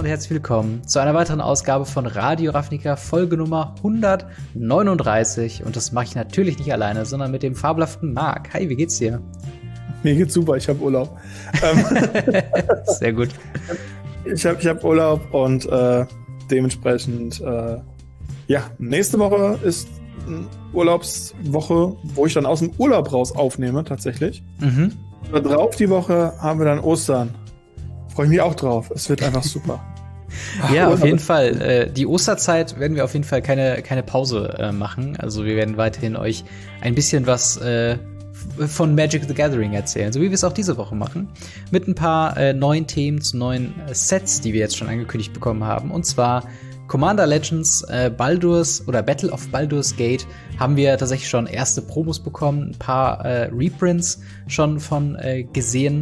herzlich willkommen zu einer weiteren Ausgabe von Radio Ravnica, Folge Nummer 139. Und das mache ich natürlich nicht alleine, sondern mit dem fabelhaften Marc. Hi, wie geht's dir? Mir geht's super, ich habe Urlaub. Sehr gut. Ich hab Urlaub und dementsprechend, nächste Woche ist eine Urlaubswoche, wo ich dann aus dem Urlaub raus aufnehme, tatsächlich. Mhm. Da drauf die Woche haben wir dann Ostern. Freue ich mich auch drauf. Es wird einfach super. Ja, auf jeden Fall. Die Osterzeit werden wir auf jeden Fall keine Pause machen. Also wir werden weiterhin euch ein bisschen was von Magic the Gathering erzählen, so wie wir es auch diese Woche machen. Mit ein paar neuen Themen zu neuen Sets, die wir jetzt schon angekündigt bekommen haben. Und zwar Commander Legends, Battle of Baldur's Gate haben wir tatsächlich schon erste Promos bekommen, ein paar Reprints schon von gesehen.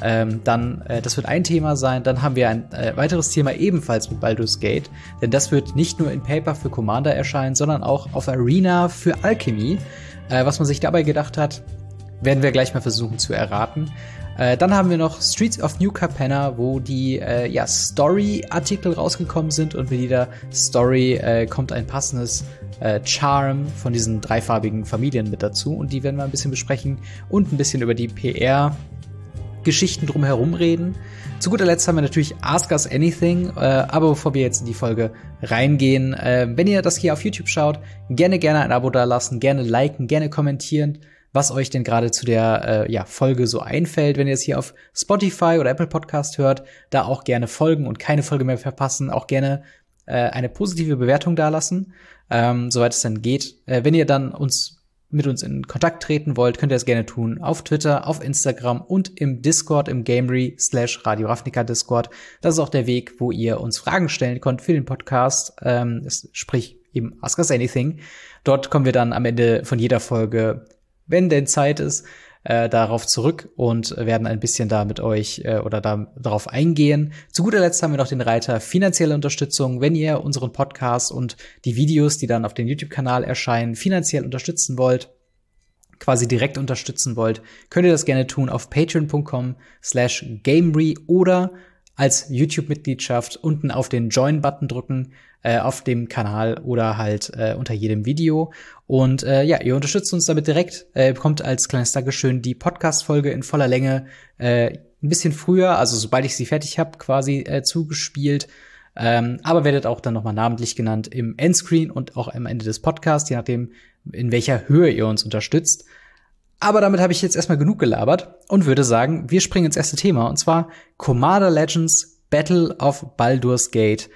Das wird ein Thema sein. Dann haben wir ein weiteres Thema ebenfalls mit Baldur's Gate, denn das wird nicht nur in Paper für Commander erscheinen, sondern auch auf Arena für Alchemy. Was man sich dabei gedacht hat, werden wir gleich mal versuchen zu erraten. Dann haben wir noch Streets of New Capenna, wo die Story-Artikel rausgekommen sind und mit jeder Story kommt ein passendes Charm von diesen dreifarbigen Familien mit dazu und die werden wir ein bisschen besprechen und ein bisschen über die PR-Geschichten drumherum reden. Zu guter Letzt haben wir natürlich Ask Us Anything, aber bevor wir jetzt in die Folge reingehen, wenn ihr das hier auf YouTube schaut, gerne ein Abo dalassen, gerne liken, gerne kommentieren, was euch denn gerade zu der Folge so einfällt. Wenn ihr es hier auf Spotify oder Apple Podcast hört, da auch gerne folgen und keine Folge mehr verpassen, auch gerne eine positive Bewertung dalassen, soweit es dann geht. Wenn ihr dann mit uns in Kontakt treten wollt, könnt ihr das gerne tun auf Twitter, auf Instagram und im Discord, im Gamery/Radio Ravnica Discord. Das ist auch der Weg, wo ihr uns Fragen stellen könnt für den Podcast, sprich eben Ask Us Anything. Dort kommen wir dann am Ende von jeder Folge, wenn denn Zeit ist, darauf zurück und werden ein bisschen da mit euch darauf eingehen. Zu guter Letzt haben wir noch den Reiter finanzielle Unterstützung. Wenn ihr unseren Podcast und die Videos, die dann auf dem YouTube-Kanal erscheinen, finanziell unterstützen wollt, quasi direkt unterstützen wollt, könnt ihr das gerne tun auf patreon.com/gamery oder als YouTube-Mitgliedschaft unten auf den Join-Button drücken auf dem Kanal oder halt unter jedem Video. Und ihr unterstützt uns damit direkt, bekommt als kleines Dankeschön die Podcast-Folge in voller Länge ein bisschen früher, also sobald ich sie fertig habe, quasi zugespielt. Aber werdet auch dann nochmal namentlich genannt im Endscreen und auch am Ende des Podcasts, je nachdem, in welcher Höhe ihr uns unterstützt. Aber damit habe ich jetzt erstmal genug gelabert und würde sagen, wir springen ins erste Thema, und zwar Commander Legends Battle of Baldur's Gate.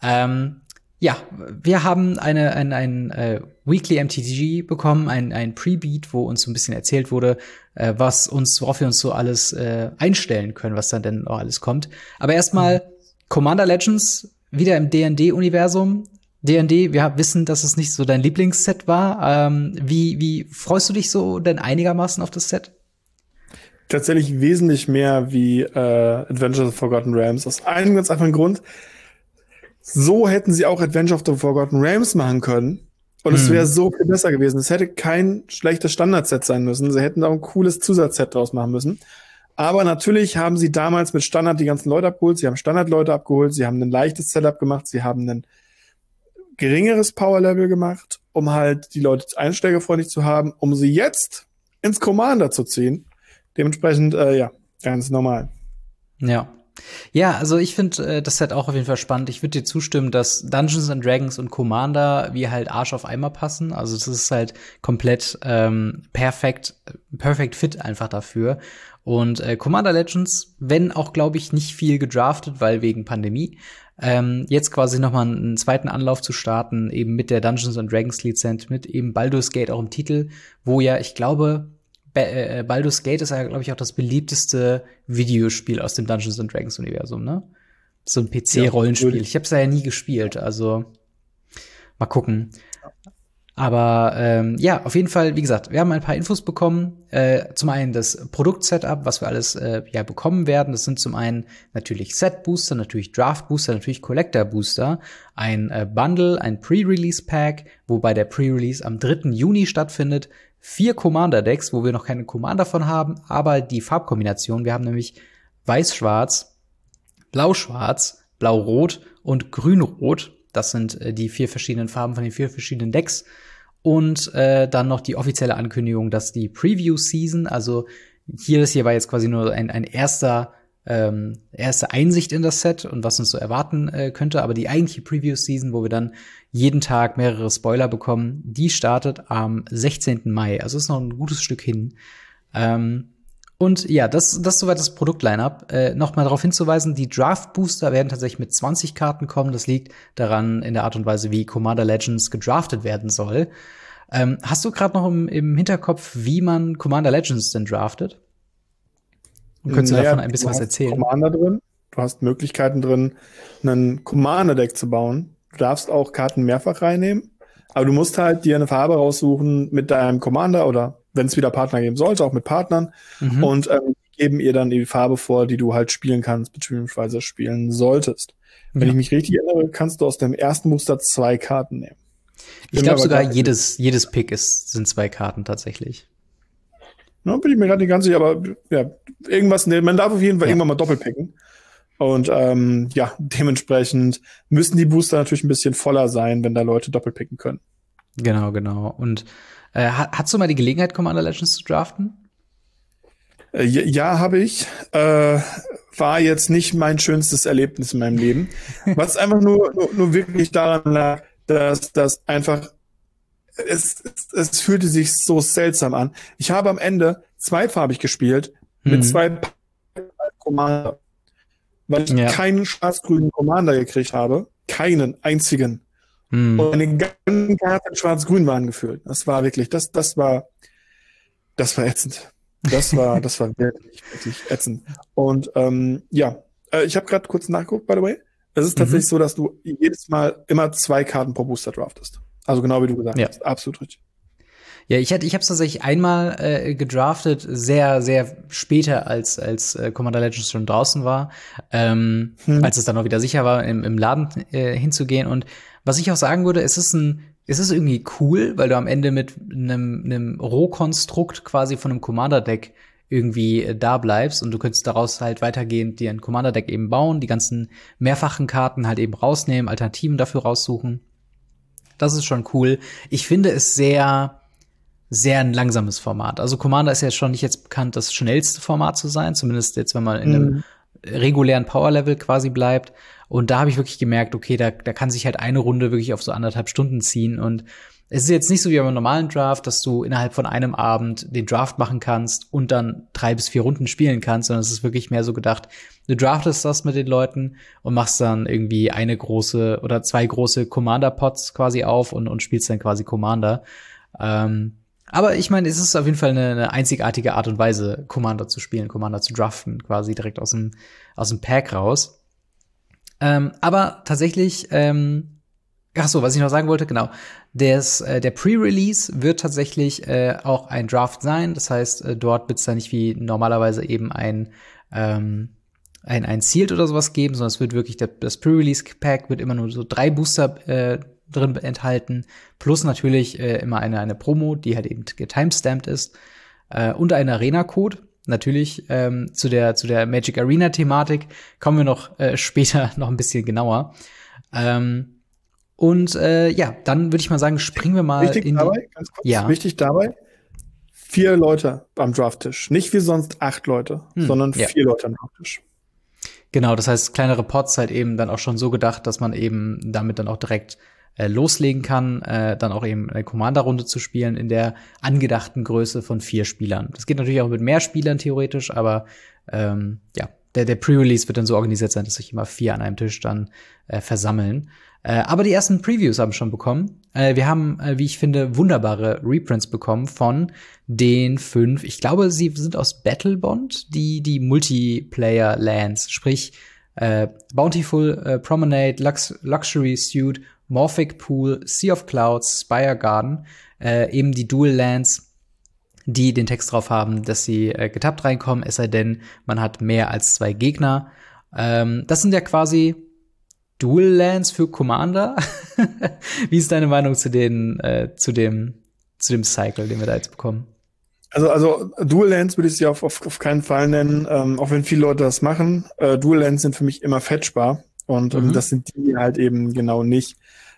Wir haben ein Weekly MTG bekommen, ein Pre-Beat, wo uns so ein bisschen erzählt wurde, worauf wir uns so alles einstellen können, was dann denn auch alles kommt. Aber erstmal Commander Legends wieder im D&D-Universum. D&D, wir wissen, dass es nicht so dein Lieblingsset war. Wie freust du dich so denn einigermaßen auf das Set? Tatsächlich wesentlich mehr wie Adventures of the Forgotten Realms. Aus einem ganz einfachen Grund. So hätten sie auch Adventure of the Forgotten Realms machen können. Und es wäre so viel besser gewesen. Es hätte kein schlechtes Standardset sein müssen. Sie hätten da ein cooles Zusatzset draus machen müssen. Aber natürlich haben sie damals mit Standard die ganzen Leute abgeholt. Sie haben Standardleute abgeholt. Sie haben ein leichtes Setup gemacht. Sie haben ein geringeres Power-Level gemacht, um halt die Leute einsteigerfreundlich zu haben, um sie jetzt ins Commander zu ziehen. Dementsprechend, ganz normal. Ja, also ich finde das Set auch auf jeden Fall spannend. Ich würde dir zustimmen, dass Dungeons and Dragons und Commander wie halt Arsch auf Eimer passen. Also das ist halt komplett perfekt fit einfach dafür. Und Commander Legends, wenn auch, glaube ich, nicht viel gedraftet, weil wegen Pandemie, jetzt quasi noch mal einen zweiten Anlauf zu starten, eben mit der Dungeons and Dragons Lizenz, mit eben Baldur's Gate auch im Titel, wo ja, ich glaube, Baldur's Gate ist ja, glaube ich, auch das beliebteste Videospiel aus dem Dungeons and Dragons Universum, ne? So ein PC-Rollenspiel. Ich habe es ja nie gespielt, also mal gucken. Aber auf jeden Fall, wie gesagt, wir haben ein paar Infos bekommen. Zum einen das Produkt-Setup, was wir alles bekommen werden. Das sind zum einen natürlich Set-Booster, natürlich Draft-Booster, natürlich Collector-Booster, ein Bundle, ein Pre-Release-Pack, wobei der Pre-Release am 3. Juni stattfindet. 4 Commander-Decks, wo wir noch keine Commander von haben, aber die Farbkombination. Wir haben nämlich Weiß-Schwarz, Blau-Schwarz, Blau-Rot und Grün-Rot. Das sind die 4 verschiedenen Farben von den 4 verschiedenen Decks. Und dann noch die offizielle Ankündigung, dass die Preview-Season, also das hier war jetzt quasi nur ein erste Einsicht in das Set und was uns so erwarten könnte. Aber die eigentliche Preview-Season, wo wir dann jeden Tag mehrere Spoiler bekommen, die startet am 16. Mai. Also ist noch ein gutes Stück hin. Und ja, das soweit das Produkt-Line-Up. Noch mal darauf hinzuweisen, die Draft-Booster werden tatsächlich mit 20 Karten kommen. Das liegt daran in der Art und Weise, wie Commander Legends gedraftet werden soll. Hast du gerade noch im Hinterkopf, wie man Commander Legends denn draftet? Und könntest du davon ein bisschen was erzählen? Commander drin. Du hast Möglichkeiten drin, ein Commander-Deck zu bauen. Du darfst auch Karten mehrfach reinnehmen. Aber du musst halt dir eine Farbe raussuchen mit deinem Commander oder wenn es wieder Partner geben sollte, auch mit Partnern. Und geben ihr dann die Farbe vor, die du halt spielen kannst, beziehungsweise spielen solltest. Wenn ich mich richtig erinnere, kannst du aus dem ersten Booster 2 Karten nehmen. Ich glaube sogar, jedes Pick sind 2 Karten tatsächlich. Ja, bin ich mir gerade nicht ganz sicher, aber ja, irgendwas, man darf auf jeden Fall irgendwann mal doppelpicken. Und ja, dementsprechend müssen die Booster natürlich ein bisschen voller sein, wenn da Leute doppelpicken können. Genau. Und hast du mal die Gelegenheit, Commander Legends zu draften? Ja, habe ich. War jetzt nicht mein schönstes Erlebnis in meinem Leben. Was einfach nur wirklich daran lag, dass das einfach es fühlte sich so seltsam an. Ich habe am Ende zweifarbig gespielt mit 2 Commander, weil ich keinen schwarz-grünen Commander gekriegt habe. Keinen einzigen. Und meine ganzen Karten in schwarz-grün waren gefüllt. Das war wirklich, das war ätzend. Das war wirklich ätzend. Und ich habe gerade kurz nachgeguckt, by the way. Es ist tatsächlich so, dass du jedes Mal immer 2 Karten pro Booster draftest. Also genau wie du gesagt hast. Absolut richtig. Ja, ich habe es tatsächlich einmal gedraftet, sehr, sehr später, als Commander Legends schon draußen war, als es dann auch wieder sicher war, im Laden hinzugehen. Und was ich auch sagen würde, es ist irgendwie cool, weil du am Ende mit einem Rohkonstrukt quasi von einem Commander-Deck irgendwie da bleibst und du könntest daraus halt weitergehend dir ein Commander-Deck eben bauen, die ganzen mehrfachen Karten halt eben rausnehmen, Alternativen dafür raussuchen. Das ist schon cool. Ich finde es sehr, sehr ein langsames Format. Also Commander ist ja schon nicht jetzt bekannt, das schnellste Format zu sein, zumindest jetzt, wenn man in einem regulären Power-Level quasi bleibt. Und da habe ich wirklich gemerkt, okay, da kann sich halt eine Runde wirklich auf so 1,5 Stunden ziehen. Und es ist jetzt nicht so wie beim normalen Draft, dass du innerhalb von einem Abend den Draft machen kannst und dann 3 bis 4 Runden spielen kannst, sondern es ist wirklich mehr so gedacht, du draftest das mit den Leuten und machst dann irgendwie 1 große oder 2 große Commander-Pots quasi auf und spielst dann quasi Commander. Aber ich meine, es ist auf jeden Fall eine einzigartige Art und Weise, Commander zu spielen, Commander zu draften, quasi direkt aus dem Pack raus. Aber tatsächlich, was ich noch sagen wollte, genau. Der Pre-Release wird tatsächlich auch ein Draft sein. Das heißt, dort wird es dann nicht wie normalerweise eben ein Sealed oder sowas geben, sondern es wird wirklich das Pre-Release-Pack wird immer nur so 3 Booster drin enthalten, plus natürlich immer eine Promo, die halt eben getimestamped ist, und ein Arena-Code. Natürlich zu der Magic Arena-Thematik kommen wir noch später noch ein bisschen genauer. Dann würde ich mal sagen, springen wir mal wichtig dabei, ganz kurz, wichtig dabei, 4 Leute am Drafttisch. Nicht wie sonst 8 Leute, sondern 4 Leute am Drafttisch. Genau, das heißt, kleinere Pots halt eben dann auch schon so gedacht, dass man eben damit dann auch direkt loslegen kann, dann auch eben eine Commander-Runde zu spielen in der angedachten Größe von 4 Spielern. Das geht natürlich auch mit mehr Spielern theoretisch, aber der Pre-Release wird dann so organisiert sein, dass sich immer 4 an einem Tisch dann versammeln. Aber die ersten Previews haben schon bekommen. Wir haben, wie ich finde, wunderbare Reprints bekommen von den 5, ich glaube, sie sind aus Battlebond, die Multiplayer-Lands, sprich Bountiful Promenade, Luxury Suite, Morphic Pool, Sea of Clouds, Spire Garden, eben die Dual Lands, die den Text drauf haben, dass sie getappt reinkommen, es sei denn, man hat mehr als 2 Gegner. Das sind ja quasi Dual Lands für Commander. Wie ist deine Meinung zu dem Cycle, den wir da jetzt bekommen? Also Dual Lands würde ich sie auf keinen Fall nennen, auch wenn viele Leute das machen. Dual Lands sind für mich immer fetchbar. Und das sind die halt eben genau nicht.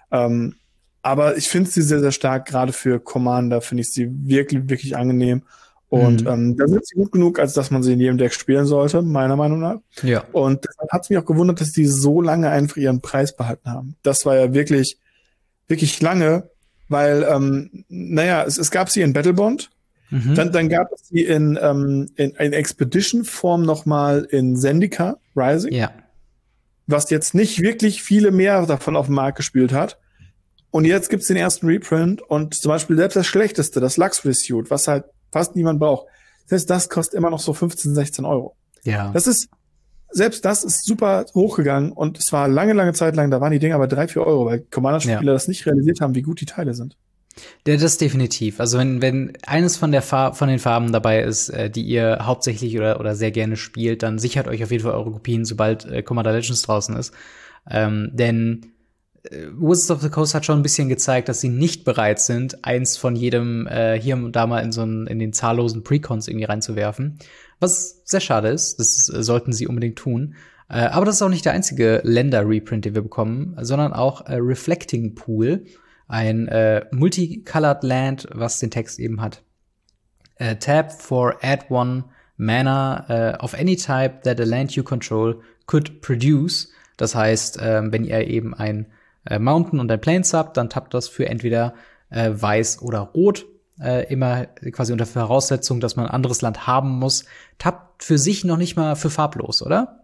Aber ich finde sie sehr, sehr stark. Gerade für Commander finde ich sie wirklich, wirklich angenehm. Und da sind sie gut genug, als dass man sie in jedem Deck spielen sollte, meiner Meinung nach. Ja. Und deshalb hat es mich auch gewundert, dass die so lange einfach ihren Preis behalten haben. Das war ja wirklich, wirklich lange, weil, es gab sie in Battlebond. Dann gab es sie in Expedition-Form nochmal in Zendika Rising. Ja. Was jetzt nicht wirklich viele mehr davon auf dem Markt gespielt hat. Und jetzt gibt's den ersten Reprint und zum Beispiel selbst das schlechteste, das Luxury Suit, was halt fast niemand braucht, selbst das kostet immer noch so 15, 16 Euro. Ja. Selbst das ist super hochgegangen und es war lange, lange Zeit lang, da waren die Dinger aber 3, 4 Euro, weil Commander-Spieler das nicht realisiert haben, wie gut die Teile sind. Ja, das definitiv. Also wenn eines von den Farben dabei ist, die ihr hauptsächlich oder sehr gerne spielt, dann sichert euch auf jeden Fall eure Kopien, sobald Commander Legends draußen ist. Denn Wizards of the Coast hat schon ein bisschen gezeigt, dass sie nicht bereit sind, eins von jedem hier und da mal in den zahllosen Precons irgendwie reinzuwerfen. Was sehr schade ist. Das sollten sie unbedingt tun. Aber das ist auch nicht der einzige Länder-Reprint, den wir bekommen, sondern auch Reflecting Pool. Ein Multicolored Land, was den Text eben hat. Tap for add 1 mana of any type that a land you control could produce. Das heißt, wenn ihr eben ein Mountain und ein Plains habt, dann tappt das für entweder weiß oder rot. Immer quasi unter Voraussetzung, dass man ein anderes Land haben muss. Tappt für sich noch nicht mal für farblos, oder?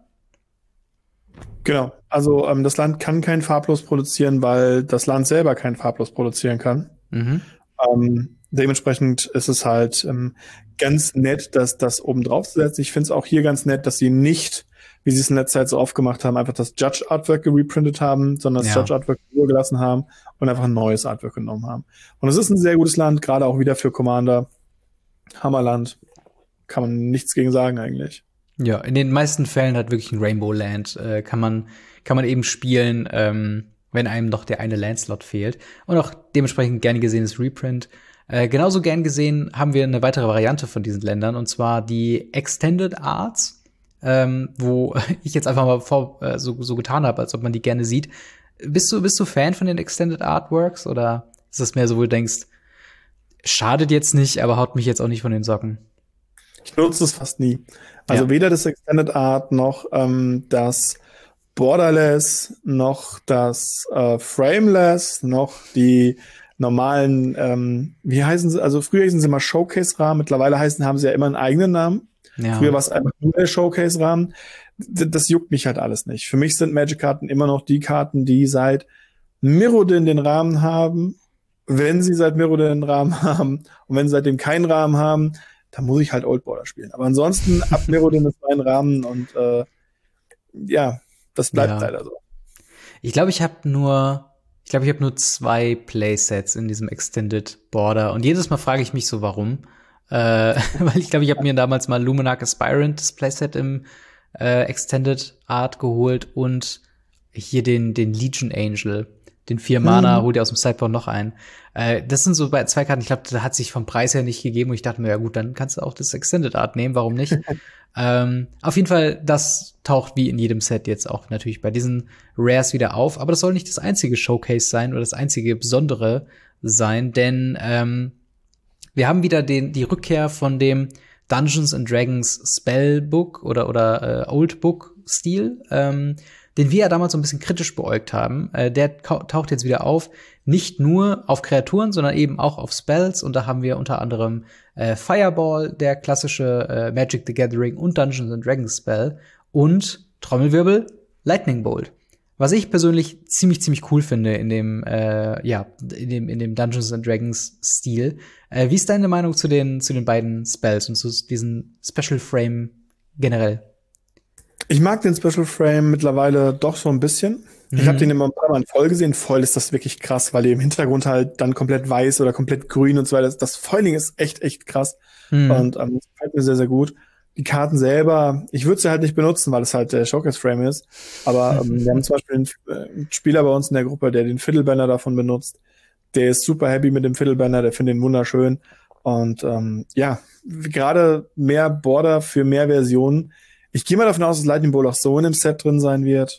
Genau. Also das Land kann kein Farblos produzieren, weil das Land selber kein Farblos produzieren kann. Dementsprechend ist es halt ganz nett, das oben drauf zu setzen. Ich finde es auch hier ganz nett, dass sie nicht, wie sie es in letzter Zeit so oft gemacht haben, einfach das Judge Artwork gereprintet haben, sondern das Judge Artwork gelassen haben und einfach ein neues Artwork genommen haben. Und es ist ein sehr gutes Land, gerade auch wieder für Commander. Hammerland. Kann man nichts gegen sagen eigentlich. Ja, in den meisten Fällen hat wirklich ein Rainbow Land. Kann man eben spielen, wenn einem noch der eine Landslot fehlt. Und auch dementsprechend gern gesehenes Reprint. Genauso gern gesehen haben wir eine weitere Variante von diesen Ländern, und zwar die Extended Arts, wo ich jetzt einfach mal so getan habe, als ob man die gerne sieht. Bist du Fan von den Extended Artworks, oder ist das mehr so, wo du denkst, schadet jetzt nicht, aber haut mich jetzt auch nicht von den Socken? Ich nutze es fast nie. Also weder das Extended Art noch das Borderless, noch das Frameless, noch die normalen, wie heißen sie? Also früher hießen sie immer Showcase-Rahmen, mittlerweile haben sie ja immer einen eigenen Namen. Ja. Früher war es einfach nur der Showcase-Rahmen. Das juckt mich halt alles nicht. Für mich sind Magic-Karten immer noch die Karten, die seit Mirrodin den Rahmen haben. Wenn sie seit Mirrodin den Rahmen haben und wenn sie seitdem keinen Rahmen haben, dann muss ich halt Old Border spielen. Aber ansonsten, ab Mirrodin ist mein Rahmen und das bleibt leider so. Ich glaube, ich habe nur 2 Playsets in diesem Extended Border. Und jedes Mal frage ich mich so, warum. Weil ich glaube, ich habe mir damals mal Luminarch Aspirant, das Playset im Extended Art geholt, und hier den Legion Angel. Den 4 Mana, holt ihr aus dem Sideboard noch ein. Das sind so 2 Karten, ich glaube, da hat sich vom Preis her nicht gegeben. Und ich dachte mir, ja gut, dann kannst du auch das Extended Art nehmen, warum nicht? Auf jeden Fall, das taucht wie in jedem Set jetzt auch natürlich bei diesen Rares wieder auf. Aber das soll nicht das einzige Showcase sein oder das einzige Besondere sein, denn wir haben wieder die Rückkehr von dem Dungeons and Dragons Spellbook oder Old Book Stil, den wir ja damals so ein bisschen kritisch beäugt haben. Der taucht jetzt wieder auf, nicht nur auf Kreaturen, sondern eben auch auf Spells. Und da haben wir unter anderem Fireball, der klassische Magic the Gathering und Dungeons and Dragons Spell, und Trommelwirbel, Lightning Bolt. Was ich persönlich ziemlich cool finde in dem Dungeons and Dragons Stil. Wie ist deine Meinung zu den beiden Spells und zu diesen Special Frame generell? Ich mag den Special Frame mittlerweile doch so ein bisschen. Ich habe den immer ein paar Mal in voll gesehen. Voll ist das wirklich krass, weil die im Hintergrund halt dann komplett weiß oder komplett grün und so weiter. Das Foiling ist echt krass. Und das gefällt mir sehr, sehr gut. Die Karten selber, ich würde sie halt nicht benutzen, weil es halt der Showcase-Frame ist. Aber wir haben zum Beispiel einen Spieler bei uns in der Gruppe, der den Fiddlebanner davon benutzt. Der ist super happy mit dem Fiddlebanner, der findet den wunderschön. Und gerade mehr Border für mehr Versionen. Ich gehe mal davon aus, dass Lightning Bolt auch so in dem Set drin sein wird. Ja.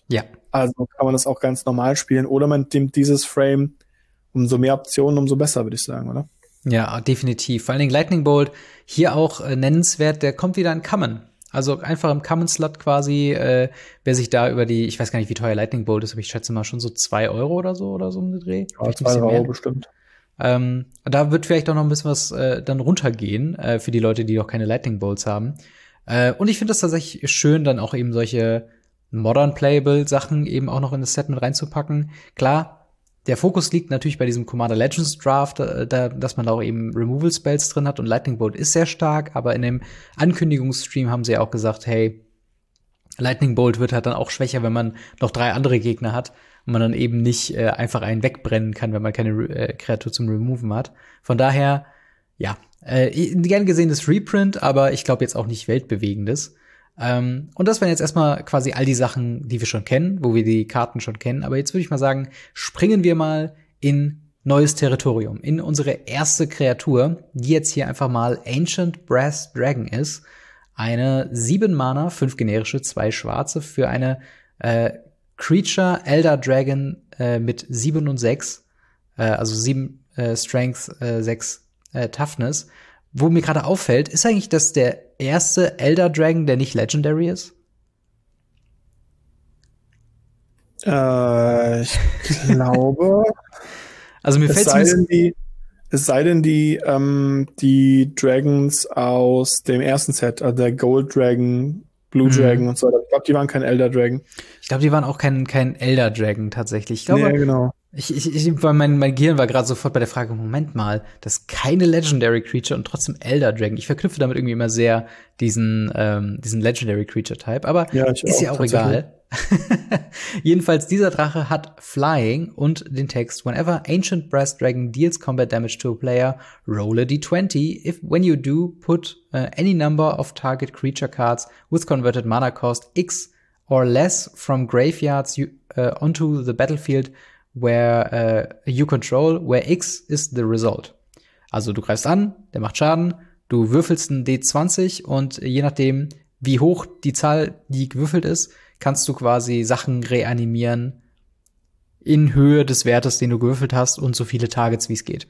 Also kann man das auch ganz normal spielen. Oder man nimmt dieses Frame, umso mehr Optionen, umso besser, würde ich sagen, oder? Ja, definitiv. Vor allen Dingen Lightning Bolt, hier auch nennenswert, der kommt wieder in Common. Also einfach im Common-Slot quasi, wer sich da über die, ich weiß gar nicht, wie teuer Lightning Bolt ist, aber ich schätze mal schon so 2 Euro oder so um den Dreh. Ja, 2 Euro bestimmt. Da wird vielleicht auch noch ein bisschen was dann runtergehen für die Leute, die noch keine Lightning Bolts haben. Und ich finde das tatsächlich schön, dann auch eben solche Modern Playable Sachen eben auch noch in das Set mit reinzupacken. Klar, der Fokus liegt natürlich bei diesem Commander Legends Draft, dass man da auch eben Removal Spells drin hat und Lightning Bolt ist sehr stark, aber in dem Ankündigungsstream haben sie auch gesagt, hey, Lightning Bolt wird halt dann auch schwächer, wenn man noch 3 andere Gegner hat und man dann eben nicht einfach einen wegbrennen kann, wenn man keine Kreatur zum Removen hat. Von daher, ja, gern gesehenes Reprint, aber ich glaube jetzt auch nicht weltbewegendes. Und das wären jetzt erstmal quasi all die Sachen, die wir schon kennen, wo wir die Karten schon kennen. Aber jetzt würde ich mal sagen, springen wir mal in neues Territorium, in unsere erste Kreatur, die jetzt hier einfach mal Ancient Brass Dragon ist. Eine 7 Mana, 5 generische, 2 schwarze für eine Creature Elder Dragon mit 7 und 6, also 7 Strength, 6 Toughness. Wo mir gerade auffällt, ist eigentlich das der erste Elder Dragon, der nicht Legendary ist? Ich glaube. Also mir fällt es sei denn, die Dragons aus dem ersten Set, also der Gold Dragon, Blue Dragon und so weiter. Ich glaube, die waren kein Elder Dragon. Ich glaube, die waren auch kein Elder Dragon tatsächlich. Ich glaube, ja, genau. Mein Gehirn war gerade sofort bei der Frage, Moment mal, das ist keine Legendary Creature und trotzdem Elder Dragon. Ich verknüpfe damit irgendwie immer sehr diesen Legendary Creature Type, aber ja, ist ja auch egal. Jedenfalls, dieser Drache hat Flying und den Text: Whenever Ancient Brass Dragon deals combat damage to a player, roll a d20. When you do, put any number of target creature cards with converted mana cost X or less from graveyards onto the battlefield where you control, where X is the result. Also du greifst an, der macht Schaden, du würfelst einen D20 und je nachdem, wie hoch die Zahl, die gewürfelt ist, kannst du quasi Sachen reanimieren in Höhe des Wertes, den du gewürfelt hast und so viele Targets, wie es geht.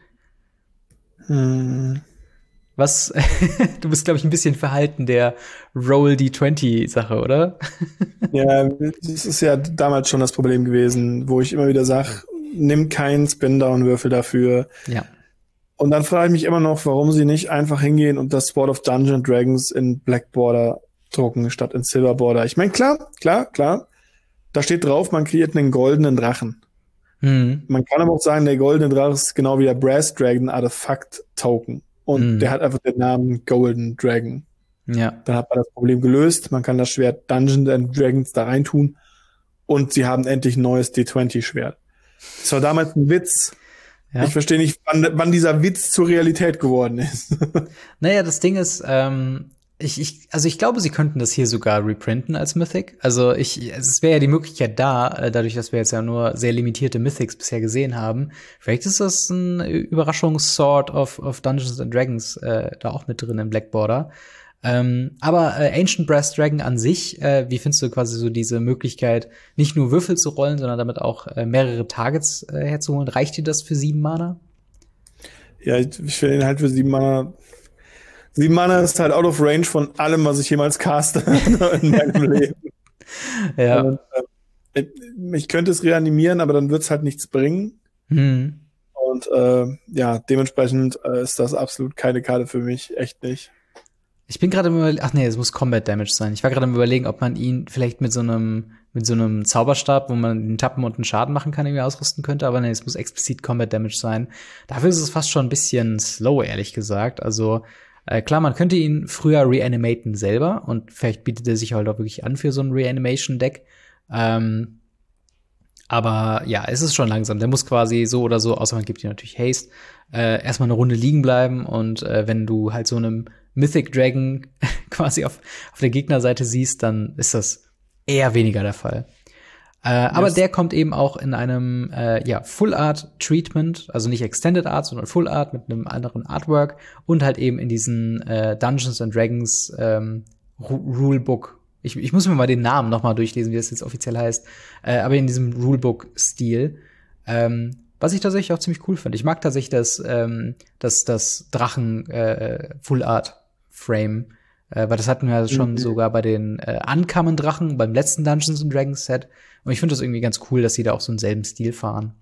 Was, du bist, glaube ich, ein bisschen verhalten der Roll D20-Sache, oder? Ja, das ist ja damals schon das Problem gewesen, wo ich immer wieder sage, nimm keinen Spin-Down-Würfel dafür. Ja. Und dann frage ich mich immer noch, warum sie nicht einfach hingehen und das Sword of Dungeon Dragons in Black Border drucken, statt in Silver Border. Ich meine, klar. Da steht drauf, man kreiert einen goldenen Drachen. Man kann aber auch sagen, der goldene Drache ist genau wie der Brass Dragon Artefakt-Token. Und der hat einfach den Namen Golden Dragon. Ja. Dann hat man das Problem gelöst. Man kann das Schwert Dungeons and Dragons da reintun. Und sie haben endlich ein neues D20-Schwert. Das war damals ein Witz. Ja. Ich verstehe nicht, wann dieser Witz zur Realität geworden ist. Naja, das Ding ist, ich glaube, sie könnten das hier sogar reprinten als Mythic. Also es wäre ja die Möglichkeit dadurch, dass wir jetzt ja nur sehr limitierte Mythics bisher gesehen haben. Vielleicht ist das ein Überraschungs-Sword of Dungeons and Dragons da auch mit drin im Black Border. Aber Ancient Brass Dragon an sich, wie findest du quasi so diese Möglichkeit, nicht nur Würfel zu rollen, sondern damit auch mehrere Targets herzuholen? Reicht dir das für 7 Mana? Ja, ich finde ihn halt für 7 Mana. 7 Mana ist halt out of range von allem, was ich jemals caste in meinem Leben. Ja. Und, ich könnte es reanimieren, aber dann wird es halt nichts bringen. Und ja, dementsprechend ist das absolut keine Karte für mich, echt nicht. Ich bin gerade es muss Combat Damage sein. Ich war gerade am Überlegen, ob man ihn vielleicht mit so einem Zauberstab, wo man den Tappen und einen Schaden machen kann, irgendwie ausrüsten könnte, aber es muss explizit Combat Damage sein. Dafür ist es fast schon ein bisschen slow, ehrlich gesagt. Also klar, man könnte ihn früher reanimaten selber und vielleicht bietet er sich halt auch wirklich an für so ein Reanimation-Deck. Aber ja, es ist schon langsam. Der muss quasi so oder so, außer man gibt ihm natürlich Haste, erstmal eine Runde liegen bleiben und wenn du halt so einem Mythic Dragon quasi auf der Gegnerseite siehst, dann ist das eher weniger der Fall. Aber der kommt eben auch in einem Full Art Treatment, also nicht Extended Art, sondern Full Art mit einem anderen Artwork und halt eben in diesen Dungeons and Dragons Rulebook Ich muss mir mal den Namen noch mal durchlesen, wie das jetzt offiziell heißt. Aber in diesem Rulebook-Stil. Was ich tatsächlich auch ziemlich cool finde. Ich mag tatsächlich das Drachen Full Art Frame, weil das hatten wir schon sogar bei den Uncommon Drachen beim letzten Dungeons and Dragons Set. Und ich finde das irgendwie ganz cool, dass sie da auch so einen selben Stil fahren.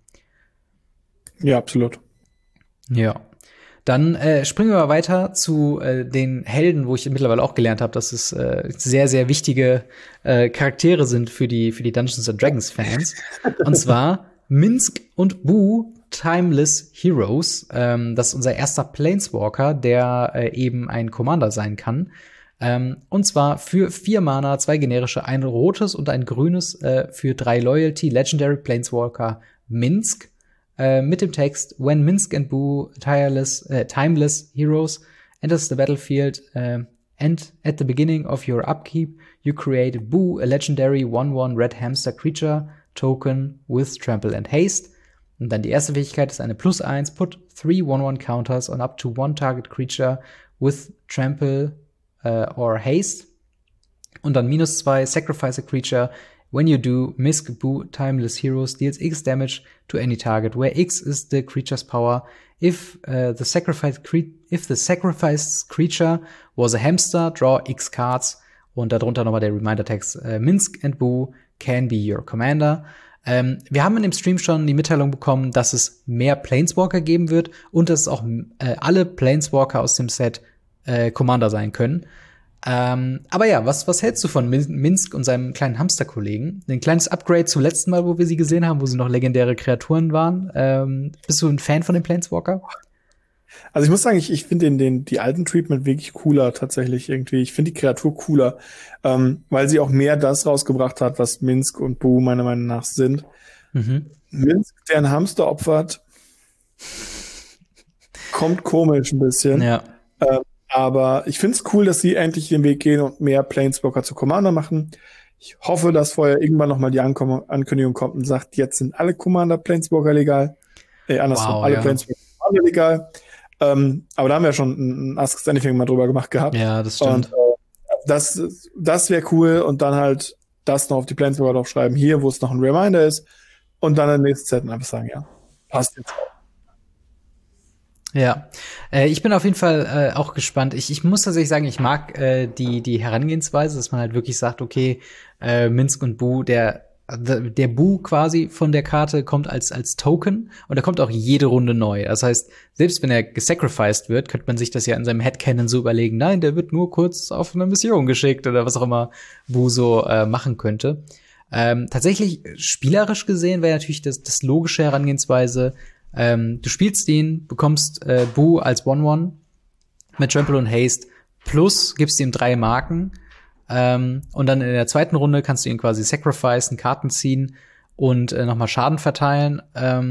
Ja, absolut. Ja. Dann springen wir mal weiter zu den Helden, wo ich mittlerweile auch gelernt habe, dass es sehr, sehr wichtige Charaktere sind für die Dungeons and Dragons Fans. Und zwar Minsc und Boo, Timeless Heroes. Das ist unser erster Planeswalker, der eben ein Commander sein kann. Und zwar für 4 Mana, 2 generische, ein rotes und ein grünes für 3 Loyalty, Legendary Planeswalker Minsc. Mit dem Text: When Minsc and Boo, Timeless Heroes, enters the battlefield, and at the beginning of your upkeep, you create Boo, a legendary 1/1 Red Hamster Creature Token with Trample and Haste. Und dann die erste Fähigkeit ist eine +1, put 3 1/1 counters on up to 1 target creature with Trample or Haste. Und dann -2, sacrifice a creature. When you do, Minsc Boo Timeless Heroes deals X damage to any target, where X is the creature's power. If the sacrificed creature was a hamster, draw X cards. Und darunter nochmal der Reminder-Text: Minsc and Boo can be your commander. Wir haben in dem Stream schon die Mitteilung bekommen, dass es mehr Planeswalker geben wird und dass auch alle Planeswalker aus dem Set Commander sein können. Aber ja, was hältst du von Minsc und seinem kleinen Hamsterkollegen? Ein kleines Upgrade zum letzten Mal, wo wir sie gesehen haben, wo sie noch legendäre Kreaturen waren. Bist du ein Fan von dem Planeswalker? Also ich muss sagen, ich finde die alten Treatment wirklich cooler tatsächlich irgendwie. Ich finde die Kreatur cooler, weil sie auch mehr das rausgebracht hat, was Minsc und Boo meiner Meinung nach sind. Minsc, der einen Hamster opfert, kommt komisch ein bisschen. Ja. Aber ich finde es cool, dass sie endlich den Weg gehen und mehr Planeswalker zu Commander machen. Ich hoffe, dass vorher irgendwann noch mal die Ankündigung kommt und sagt, jetzt sind alle Commander Planeswalker legal. Andersrum, alle Planeswalker Commander legal. Aber da haben wir schon ein Ask Anything mal drüber gemacht gehabt. Ja, das stimmt. Und das wäre cool. Und dann halt das noch auf die Planeswalker draufschreiben, hier, wo es noch ein Reminder ist. Und dann in der nächsten Zeit einfach sagen, ja, passt jetzt auch. Ja, ich bin auf jeden Fall auch gespannt. Ich muss tatsächlich sagen, ich mag die Herangehensweise, dass man halt wirklich sagt, okay, Minsc und Boo, der Boo quasi von der Karte kommt als Token und er kommt auch jede Runde neu. Das heißt, selbst wenn er gesacrificed wird, könnte man sich das ja in seinem Headcanon so überlegen, nein, der wird nur kurz auf eine Mission geschickt oder was auch immer Boo so machen könnte. Tatsächlich, spielerisch gesehen, wäre natürlich das logische Herangehensweise. Du spielst ihn, bekommst Boo als 1/1 mit Trample und Haste plus gibst ihm 3 Marken. Und dann in der zweiten Runde kannst du ihn quasi sacrificen, Karten ziehen und nochmal Schaden verteilen.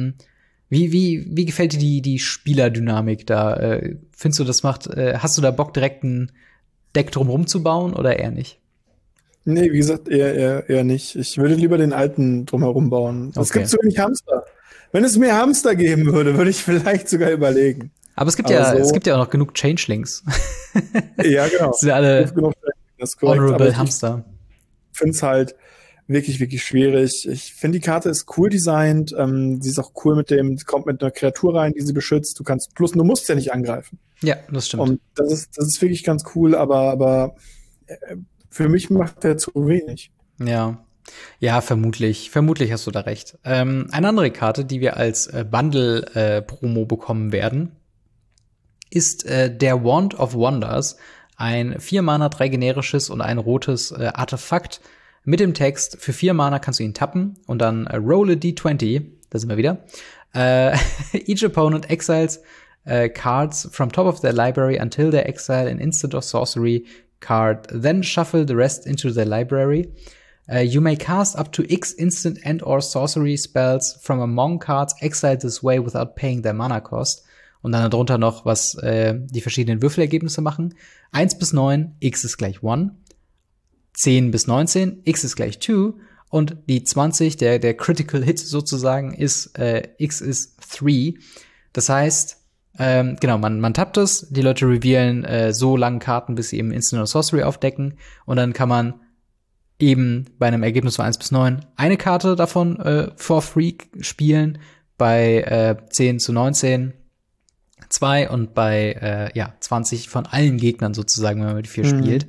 Wie gefällt dir die Spielerdynamik da? Findest du, hast du da Bock, direkt ein Deck drumherum zu bauen oder eher nicht? Nee, wie gesagt, eher nicht. Ich würde lieber den alten drumherum bauen. Es gibt so wenig Hamster. Wenn es mehr Hamster geben würde ich vielleicht sogar überlegen. Aber es gibt ja auch noch genug Changelings. Ja, genau. Das sind alle honorable Hamster. Ich finde es halt wirklich, wirklich schwierig. Ich finde, die Karte ist cool designt. Sie ist auch cool kommt mit einer Kreatur rein, die sie beschützt. Du musst ja nicht angreifen. Ja, das stimmt. Und das ist wirklich ganz cool, aber für mich macht der zu wenig. Ja, vermutlich. Vermutlich hast du da recht. Eine andere Karte, die wir als Bundle-Promo bekommen werden, ist der Wand of Wonders. Ein 4 Mana, 3 generisches und ein rotes Artefakt mit dem Text: Für 4 Mana kannst du ihn tappen und dann roll a D20. Da sind wir wieder. Each opponent exiles cards from top of their library until they exile an instant or sorcery card. Then shuffle the rest into their library. You may cast up to X instant and or sorcery spells from among cards exiled this way without paying their mana cost. Und dann darunter noch, was die verschiedenen Würfelergebnisse machen. 1 bis 9, X ist gleich 1. 10 bis 19, X ist gleich 2. Und die 20, der Critical Hit sozusagen, ist X ist 3. Das heißt, genau, man tappt es, die Leute revealen so lange Karten, bis sie eben Instant oder Sorcery aufdecken. Und dann kann man eben bei einem Ergebnis von 1-9 eine Karte davon for free spielen, bei 10-19 2 und bei 20 von allen Gegnern sozusagen, wenn man mit 4 spielt.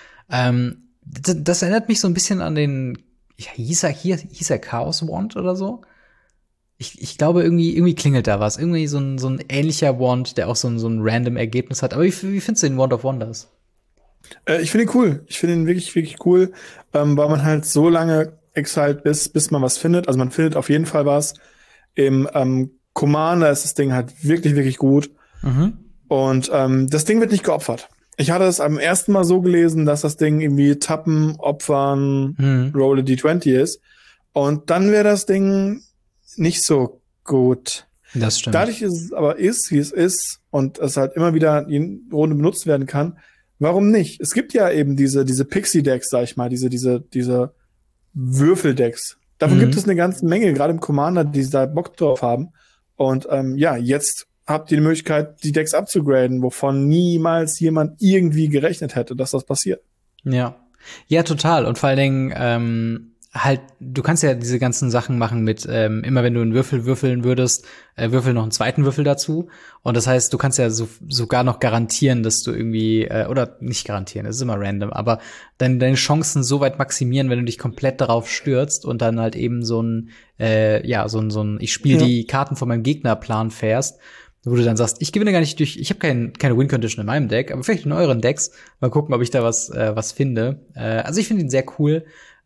Das erinnert mich so ein bisschen an den, hieß er Chaos Wand oder so? Ich glaube, irgendwie klingelt da was. Irgendwie so ein ähnlicher Wand, der auch so ein random Ergebnis hat. Aber wie findest du den Wand of Wonders? Ich finde ihn cool. Ich finde ihn wirklich, wirklich cool, weil man halt so lange exalt bis man was findet. Also man findet auf jeden Fall was. Im Commander ist das Ding halt wirklich, wirklich gut. Und das Ding wird nicht geopfert. Ich hatte es am ersten Mal so gelesen, dass das Ding irgendwie Tappen, Opfern, Roll a D20 ist. Und dann wäre das Ding nicht so gut. Das stimmt. Dadurch ist es aber wie es ist und es halt immer wieder in Runde benutzt werden kann. Warum nicht? Es gibt ja eben diese Pixie-Decks, sag ich mal, diese Würfel-Decks. Davon gibt es eine ganze Menge, gerade im Commander, die da Bock drauf haben. Und jetzt habt ihr die Möglichkeit, die Decks abzugraden, wovon niemals jemand irgendwie gerechnet hätte, dass das passiert. Ja. Ja, total. Und vor allen Dingen halt, du kannst ja diese ganzen Sachen machen mit, immer wenn du einen Würfel würfeln würdest, würfel noch einen zweiten Würfel dazu. Und das heißt, du kannst ja sogar noch garantieren, dass du irgendwie, oder nicht garantieren, das ist immer random, aber deine Chancen so weit maximieren, wenn du dich komplett darauf stürzt und dann halt eben so ein ich spiele die Karten von meinem Gegnerplan fährst, wo du dann sagst, ich gewinne gar nicht ich habe keine Win-Condition in meinem Deck, aber vielleicht in euren Decks. Mal gucken, ob ich da was finde. Also ich finde ihn sehr cool.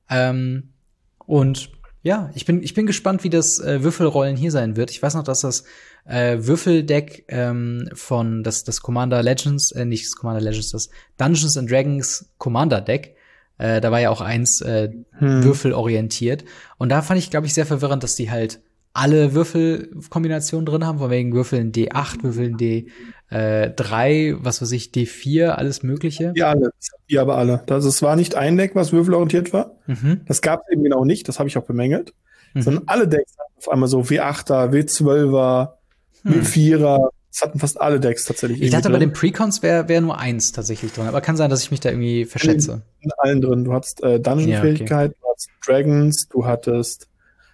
Und ja, ich bin gespannt, wie das Würfelrollen hier sein wird. Ich weiß noch, dass das Würfeldeck von das Commander Legends, nicht das Commander Legends, das Dungeons and Dragons Commander Deck, da war ja auch eins würfelorientiert. Und da fand ich, glaube ich, sehr verwirrend, dass die halt alle Würfelkombinationen drin haben, von wegen Würfeln D8, Würfeln D3, was weiß ich, D4, alles Mögliche. Ja, alle. Ja, aber alle. Es war nicht ein Deck, was würfelorientiert war. Das gab es eben genau nicht, das habe ich auch bemängelt. Sondern alle Decks hatten auf einmal so W8er, W12er, W4er. Das hatten fast alle Decks tatsächlich. Ich dachte, bei den Precons wäre nur eins tatsächlich drin. Aber kann sein, dass ich mich da irgendwie verschätze. In allen drin. Du hattest Dungeon-Fähigkeit, du hattest Dragons, du hattest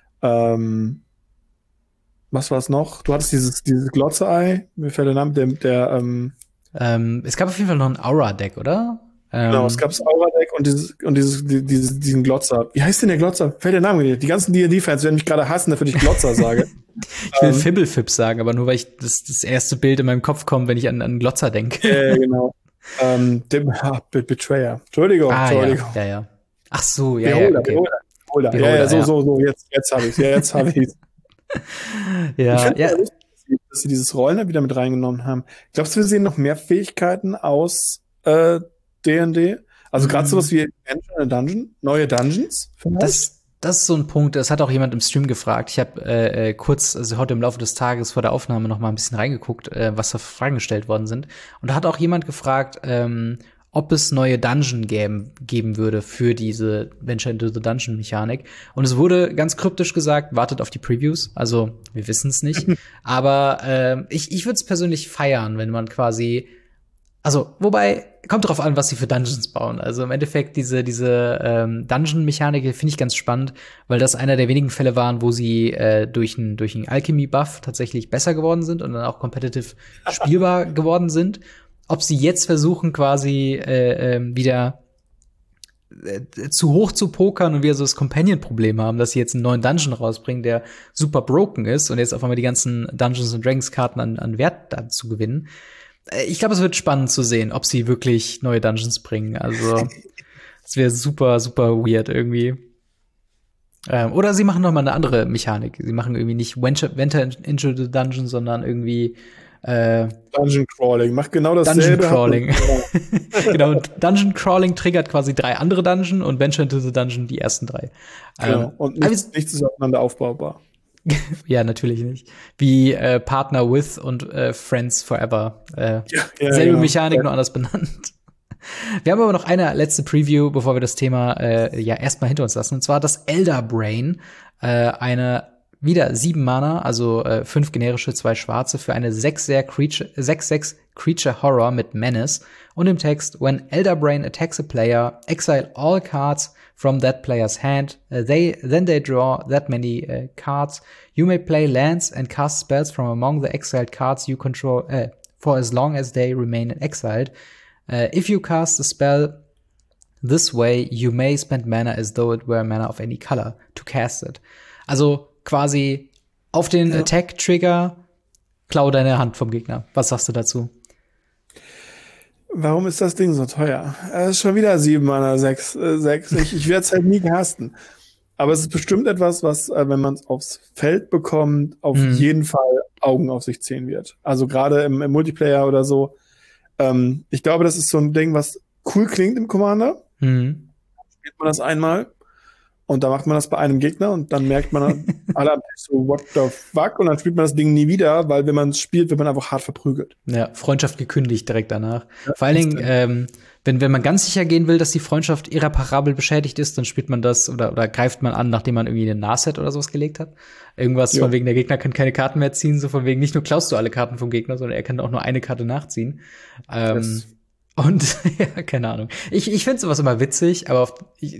was war es noch? Du hattest dieses Glotze-Ei. Mir fällt der Name, es gab auf jeden Fall noch ein Aura-Deck, oder? Genau, es gab das Aura-Deck und diesen Glotzer. Wie heißt denn der Glotzer? Fällt der Name nicht. Die ganzen D&D-Fans werden mich gerade hassen, dafür ich Glotzer sage. Ich will Fibblefib sagen, aber nur, weil ich das erste Bild in meinem Kopf kommt, wenn ich an Glotzer denke. Genau. Betrayer. Entschuldigung. Ja. Ach so, Beholder, okay. Beholder. Ja, so. Jetzt habe ich's. Ja, ich finde lustig, dass sie dieses Rollen wieder mit reingenommen haben. Glaubst du, wir sehen noch mehr Fähigkeiten aus D&D? Also gerade sowas wie Adventure in a Dungeon? Neue Dungeons? Das ist so ein Punkt, das hat auch jemand im Stream gefragt. Ich habe kurz, also heute im Laufe des Tages vor der Aufnahme noch mal ein bisschen reingeguckt, was da für Fragen gestellt worden sind. Und da hat auch jemand gefragt, ob es neue Dungeon geben würde für diese Venture into the Dungeon Mechanik. Und es wurde ganz kryptisch gesagt, wartet auf die Previews. Also, wir wissen es nicht. Aber ich würde es persönlich feiern, wenn man quasi, also, wobei, kommt drauf an, was sie für Dungeons bauen. Also im Endeffekt diese Dungeon-Mechanik finde ich ganz spannend, weil das einer der wenigen Fälle waren, wo sie durch einen Alchemy-Buff tatsächlich besser geworden sind und dann auch competitive spielbar geworden sind. Ob sie jetzt versuchen, quasi wieder zu hoch zu pokern und wieder so das Companion-Problem haben, dass sie jetzt einen neuen Dungeon rausbringen, der super broken ist und jetzt auf einmal die ganzen Dungeons and Dragons-Karten an Wert dazu gewinnen. Ich glaube, es wird spannend zu sehen, ob sie wirklich neue Dungeons bringen. Also, es wäre super, super weird irgendwie. Oder sie machen noch mal eine andere Mechanik. Sie machen irgendwie nicht Venture into the Dungeon, sondern irgendwie Dungeon Crawling. Macht genau dasselbe. Dungeon Crawling. Genau, Dungeon Crawling triggert quasi 3 andere Dungeon und Venture into the Dungeon die ersten 3. Genau. Und nichts ist aufeinander aufbaubar. Ja, natürlich nicht. Wie Partner with und Friends Forever. Selbe Mechanik, nur anders benannt. Wir haben aber noch eine letzte Preview, bevor wir das Thema erstmal hinter uns lassen. Und zwar das Elder Brain. Eine wieder 7 Mana, also 5 generische, 2 schwarze für eine 6/6 Creature Horror mit Menace. Und im Text, when Elder Brain attacks a player, exile all cards from that player's hand. Then they draw that many cards. You may play lands and cast spells from among the exiled cards you control for as long as they remain exiled. If you cast a spell this way, you may spend mana as though it were mana of any color to cast it. Also quasi auf den Attack-Trigger klau deine Hand vom Gegner. Was sagst du dazu? Warum ist das Ding so teuer? Es ist schon wieder 7 Mana, 6. Ich werde es halt nie casten. Aber es ist bestimmt etwas, was, wenn man es aufs Feld bekommt, auf jeden Fall Augen auf sich ziehen wird. Also gerade im Multiplayer oder so. Ich glaube, das ist so ein Ding, was cool klingt im Commander. Spielt man das einmal und da macht man das bei einem Gegner und dann merkt man alle am Tisch so, what the fuck? Und dann spielt man das Ding nie wieder, weil wenn man es spielt, wird man einfach hart verprügelt. Ja, Freundschaft gekündigt direkt danach. Ja, vor allen Dingen, wenn man ganz sicher gehen will, dass die Freundschaft irreparabel beschädigt ist, dann spielt man das oder greift man an, nachdem man irgendwie eine Narset oder sowas gelegt hat. Irgendwas von wegen, der Gegner kann keine Karten mehr ziehen, so von wegen, nicht nur klaust du alle Karten vom Gegner, sondern er kann auch nur eine Karte nachziehen. Und ja, keine Ahnung. Ich finde sowas immer witzig, aber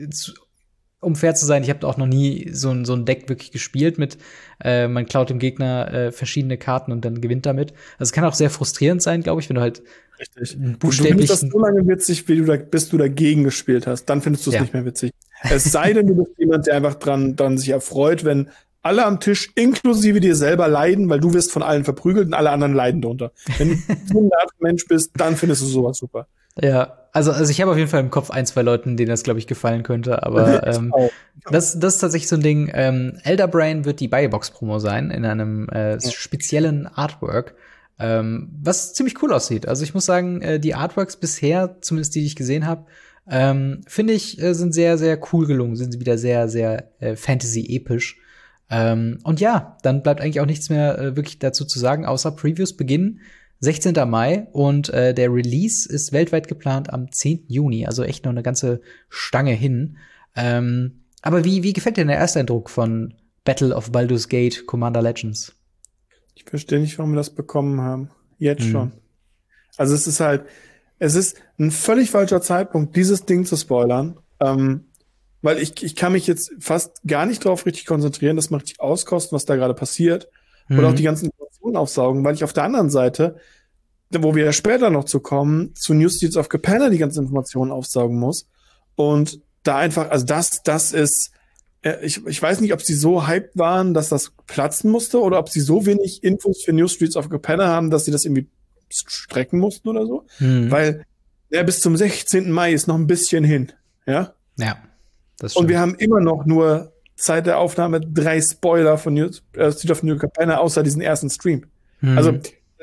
um fair zu sein, ich habe auch noch nie so ein Deck wirklich gespielt mit man klaut dem Gegner verschiedene Karten und dann gewinnt damit. Also es kann auch sehr frustrierend sein, glaube ich, wenn du halt buchstäblich. Du findest das so lange witzig, bis du dagegen gespielt hast. Dann findest du es nicht mehr witzig. Es sei denn, du bist jemand, der einfach dran sich erfreut, wenn alle am Tisch, inklusive dir selber, leiden, weil du wirst von allen verprügelt und alle anderen leiden darunter. Wenn du ein Mensch bist, dann findest du sowas super. Ja, also ich habe auf jeden Fall im Kopf 1, 2 Leuten, denen das, glaube ich, gefallen könnte. Aber das ist tatsächlich so ein Ding. Elder Brain wird die Buybox-Promo sein in einem speziellen Artwork, was ziemlich cool aussieht. Also ich muss sagen, die Artworks bisher, zumindest die ich gesehen habe, finde ich, sind sehr, sehr cool gelungen. Sind wieder sehr, sehr Fantasy-episch. Und ja, dann bleibt eigentlich auch nichts mehr wirklich dazu zu sagen, außer Previews beginnen 16. Mai und der Release ist weltweit geplant am 10. Juni, also echt noch eine ganze Stange hin. Aber wie gefällt dir der Ersteindruck von Battle of Baldur's Gate Commander Legends? Ich verstehe nicht, warum wir das bekommen haben. Jetzt schon. Also es ist ein völlig falscher Zeitpunkt, dieses Ding zu spoilern. Weil ich kann mich jetzt fast gar nicht drauf richtig konzentrieren, das macht richtig auskosten, was da gerade passiert. Oder auch die ganzen Informationen aufsaugen, weil ich auf der anderen Seite, wo wir ja später noch zu kommen, zu New Streets of Capenna die ganzen Informationen aufsaugen muss. Und da einfach, also das ist, ich weiß nicht, ob sie so hyped waren, dass das platzen musste, oder ob sie so wenig Infos für New Streets of Capenna haben, dass sie das irgendwie strecken mussten oder so. Weil, bis zum 16. Mai ist noch ein bisschen hin. Ja. Ja. Das stimmt. Und wir haben immer noch nur seit der Aufnahme 3 Spoiler von Street of New Capenna, außer diesen ersten Stream. Also,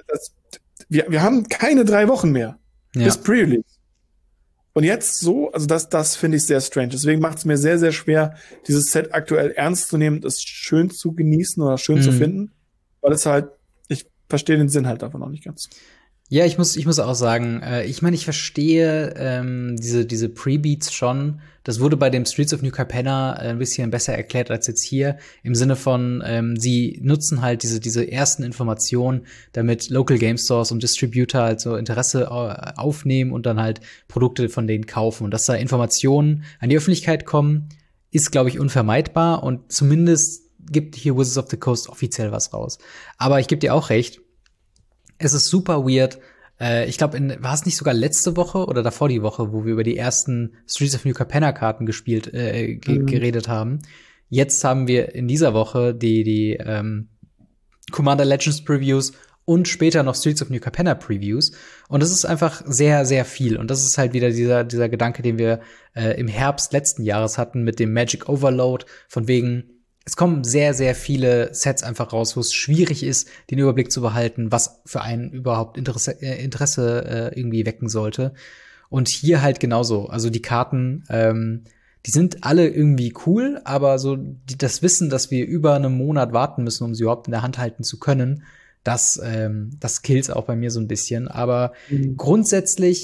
wir haben keine 3 Wochen mehr bis Pre-Release. Und jetzt so, also das finde ich sehr strange. Deswegen macht es mir sehr, sehr schwer, dieses Set aktuell ernst zu nehmen, das schön zu genießen oder schön zu finden, weil es halt, ich verstehe den Sinn halt davon noch nicht ganz. Ja, ich muss auch sagen, ich meine, ich verstehe diese Pre-Beats schon. Das wurde bei dem Streets of New Capenna ein bisschen besser erklärt als jetzt hier. Im Sinne von, sie nutzen halt diese ersten Informationen, damit Local Game Stores und Distributor halt so Interesse aufnehmen und dann halt Produkte von denen kaufen. Und dass da Informationen an die Öffentlichkeit kommen, ist, glaube ich, unvermeidbar. Und zumindest gibt hier Wizards of the Coast offiziell was raus. Aber ich gebe dir auch recht. Es ist super weird. Ich glaube, war es nicht sogar letzte Woche oder davor die Woche, wo wir über die ersten Streets of New Capenna Karten geredet haben. Jetzt haben wir in dieser Woche die Commander Legends Previews und später noch Streets of New Capenna Previews. Und das ist einfach sehr, sehr viel. Und das ist halt wieder dieser Gedanke, den wir im Herbst letzten Jahres hatten mit dem Magic Overload, von wegen, es kommen sehr, sehr viele Sets einfach raus, wo es schwierig ist, den Überblick zu behalten, was für einen überhaupt Interesse irgendwie wecken sollte. Und hier halt genauso. Also die Karten, die sind alle irgendwie cool, aber so das Wissen, dass wir über einen Monat warten müssen, um sie überhaupt in der Hand halten zu können, das kills auch bei mir so ein bisschen. Aber grundsätzlich,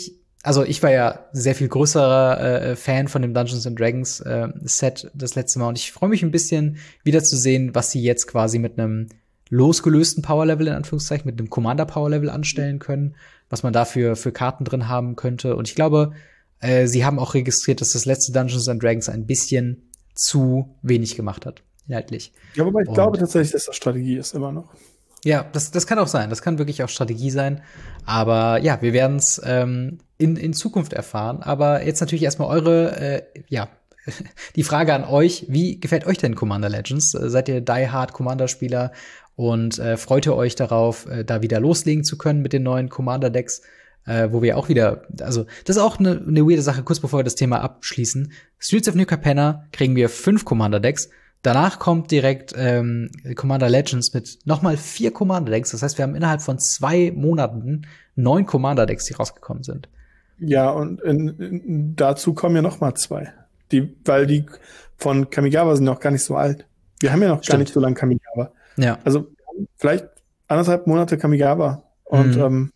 also ich war ja sehr viel größerer Fan von dem Dungeons and Dragons Set das letzte Mal und ich freue mich ein bisschen wieder zu sehen, was sie jetzt quasi mit einem losgelösten Power-Level in Anführungszeichen, mit einem Commander-Power-Level anstellen können, was man dafür für Karten drin haben könnte. Und ich glaube, sie haben auch registriert, dass das letzte Dungeons and Dragons ein bisschen zu wenig gemacht hat, inhaltlich. Ja, aber ich glaube tatsächlich, dass das Strategie ist immer noch. Ja, das kann auch sein. Das kann wirklich auch Strategie sein. Aber ja, wir werden es in Zukunft erfahren. Aber jetzt natürlich erstmal eure, die Frage an euch. Wie gefällt euch denn Commander Legends? Seid ihr Die Hard Commander-Spieler und freut ihr euch darauf, da wieder loslegen zu können mit den neuen Commander-Decks? Wo wir auch wieder, also das ist auch eine weirde Sache, kurz bevor wir das Thema abschließen. Streets of New Capenna kriegen wir 5 Commander-Decks. Danach kommt direkt Commander Legends mit nochmal 4 Commander-Decks. Das heißt, wir haben innerhalb von 2 Monaten 9 Commander-Decks, die rausgekommen sind. Ja, und dazu kommen ja noch mal 2. Weil die von Kamigawa sind noch gar nicht so alt. Wir haben ja noch gar nicht so lange Kamigawa. Ja. Also vielleicht 1,5 Monate Kamigawa. Und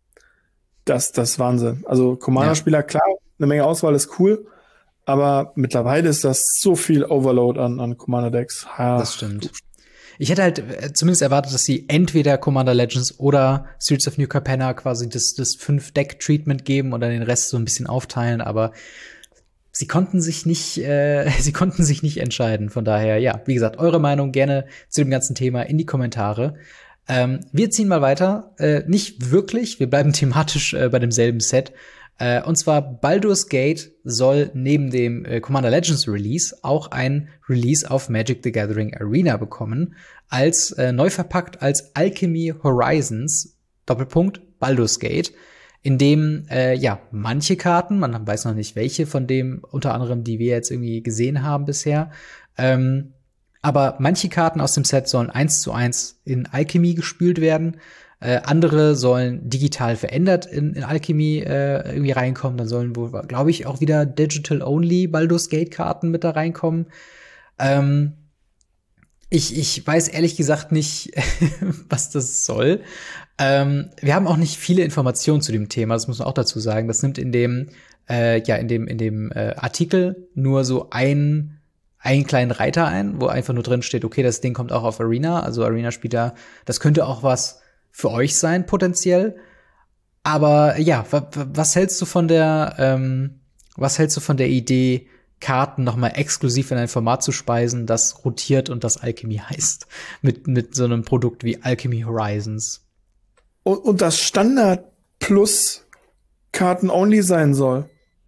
das ist Wahnsinn. Also Commander-Spieler, klar, eine Menge Auswahl ist cool. Aber mittlerweile ist das so viel Overload an Commander-Decks. Das stimmt. Ich hätte halt zumindest erwartet, dass sie entweder Commander Legends oder Streets of New Capenna quasi das 5-Deck-Treatment geben oder den Rest so ein bisschen aufteilen, aber sie konnten sich nicht entscheiden. Von daher, ja, wie gesagt, eure Meinung gerne zu dem ganzen Thema in die Kommentare. Wir ziehen mal weiter. Nicht wirklich, wir bleiben thematisch bei demselben Set. Und zwar Baldur's Gate soll neben dem Commander Legends Release auch ein Release auf Magic the Gathering Arena bekommen, als neu verpackt als Alchemy Horizons Baldur's Gate, in dem manche Karten, man weiß noch nicht welche von dem, unter anderem die wir jetzt irgendwie gesehen haben bisher, aber manche Karten aus dem Set sollen 1:1 in Alchemy gespült werden. Andere sollen digital verändert in Alchemy irgendwie reinkommen. Dann sollen wohl, glaube ich, auch wieder Digital-Only Baldur's Gate-Karten mit da reinkommen. Ich weiß ehrlich gesagt nicht, was das soll. Wir haben auch nicht viele Informationen zu dem Thema, das muss man auch dazu sagen. Das nimmt in dem Artikel nur so einen kleinen Reiter ein, wo einfach nur drin steht, okay, das Ding kommt auch auf Arena. Also Arena-Spieler, das könnte auch was für euch sein, potenziell. Aber ja, was hältst du von der Idee, Karten noch mal exklusiv in ein Format zu speisen, das rotiert und das Alchemy heißt? Mit so einem Produkt wie Alchemy Horizons. Und das Standard plus Karten-only sein soll.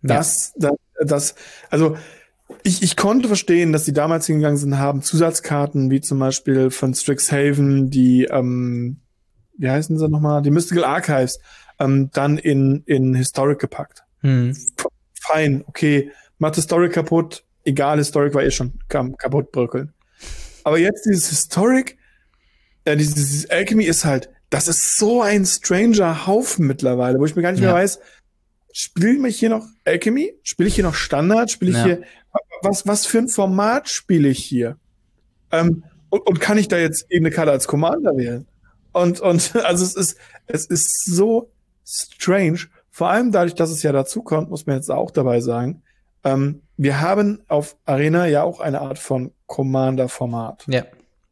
Also ich konnte verstehen, dass die damals hingegangen sind, haben Zusatzkarten, wie zum Beispiel von Strixhaven, die wie heißen sie nochmal? Die Mystical Archives, dann in Historic gepackt. Fein, okay. Macht Historic kaputt. Egal, Historic war schon kaputt bröckeln. Aber jetzt dieses Historic, dieses Alchemy ist halt, das ist so ein stranger Haufen mittlerweile, wo ich mir gar nicht mehr weiß, spiele ich hier noch Alchemy? Spiele ich hier noch Standard? Spiele ich hier, was für ein Format spiele ich hier? Und kann ich da jetzt eben eine Karte als Commander wählen? Und also es ist so strange, vor allem dadurch, dass es ja dazu kommt, muss man jetzt auch dabei sagen, wir haben auf Arena ja auch eine Art von Commander-Format. Ja.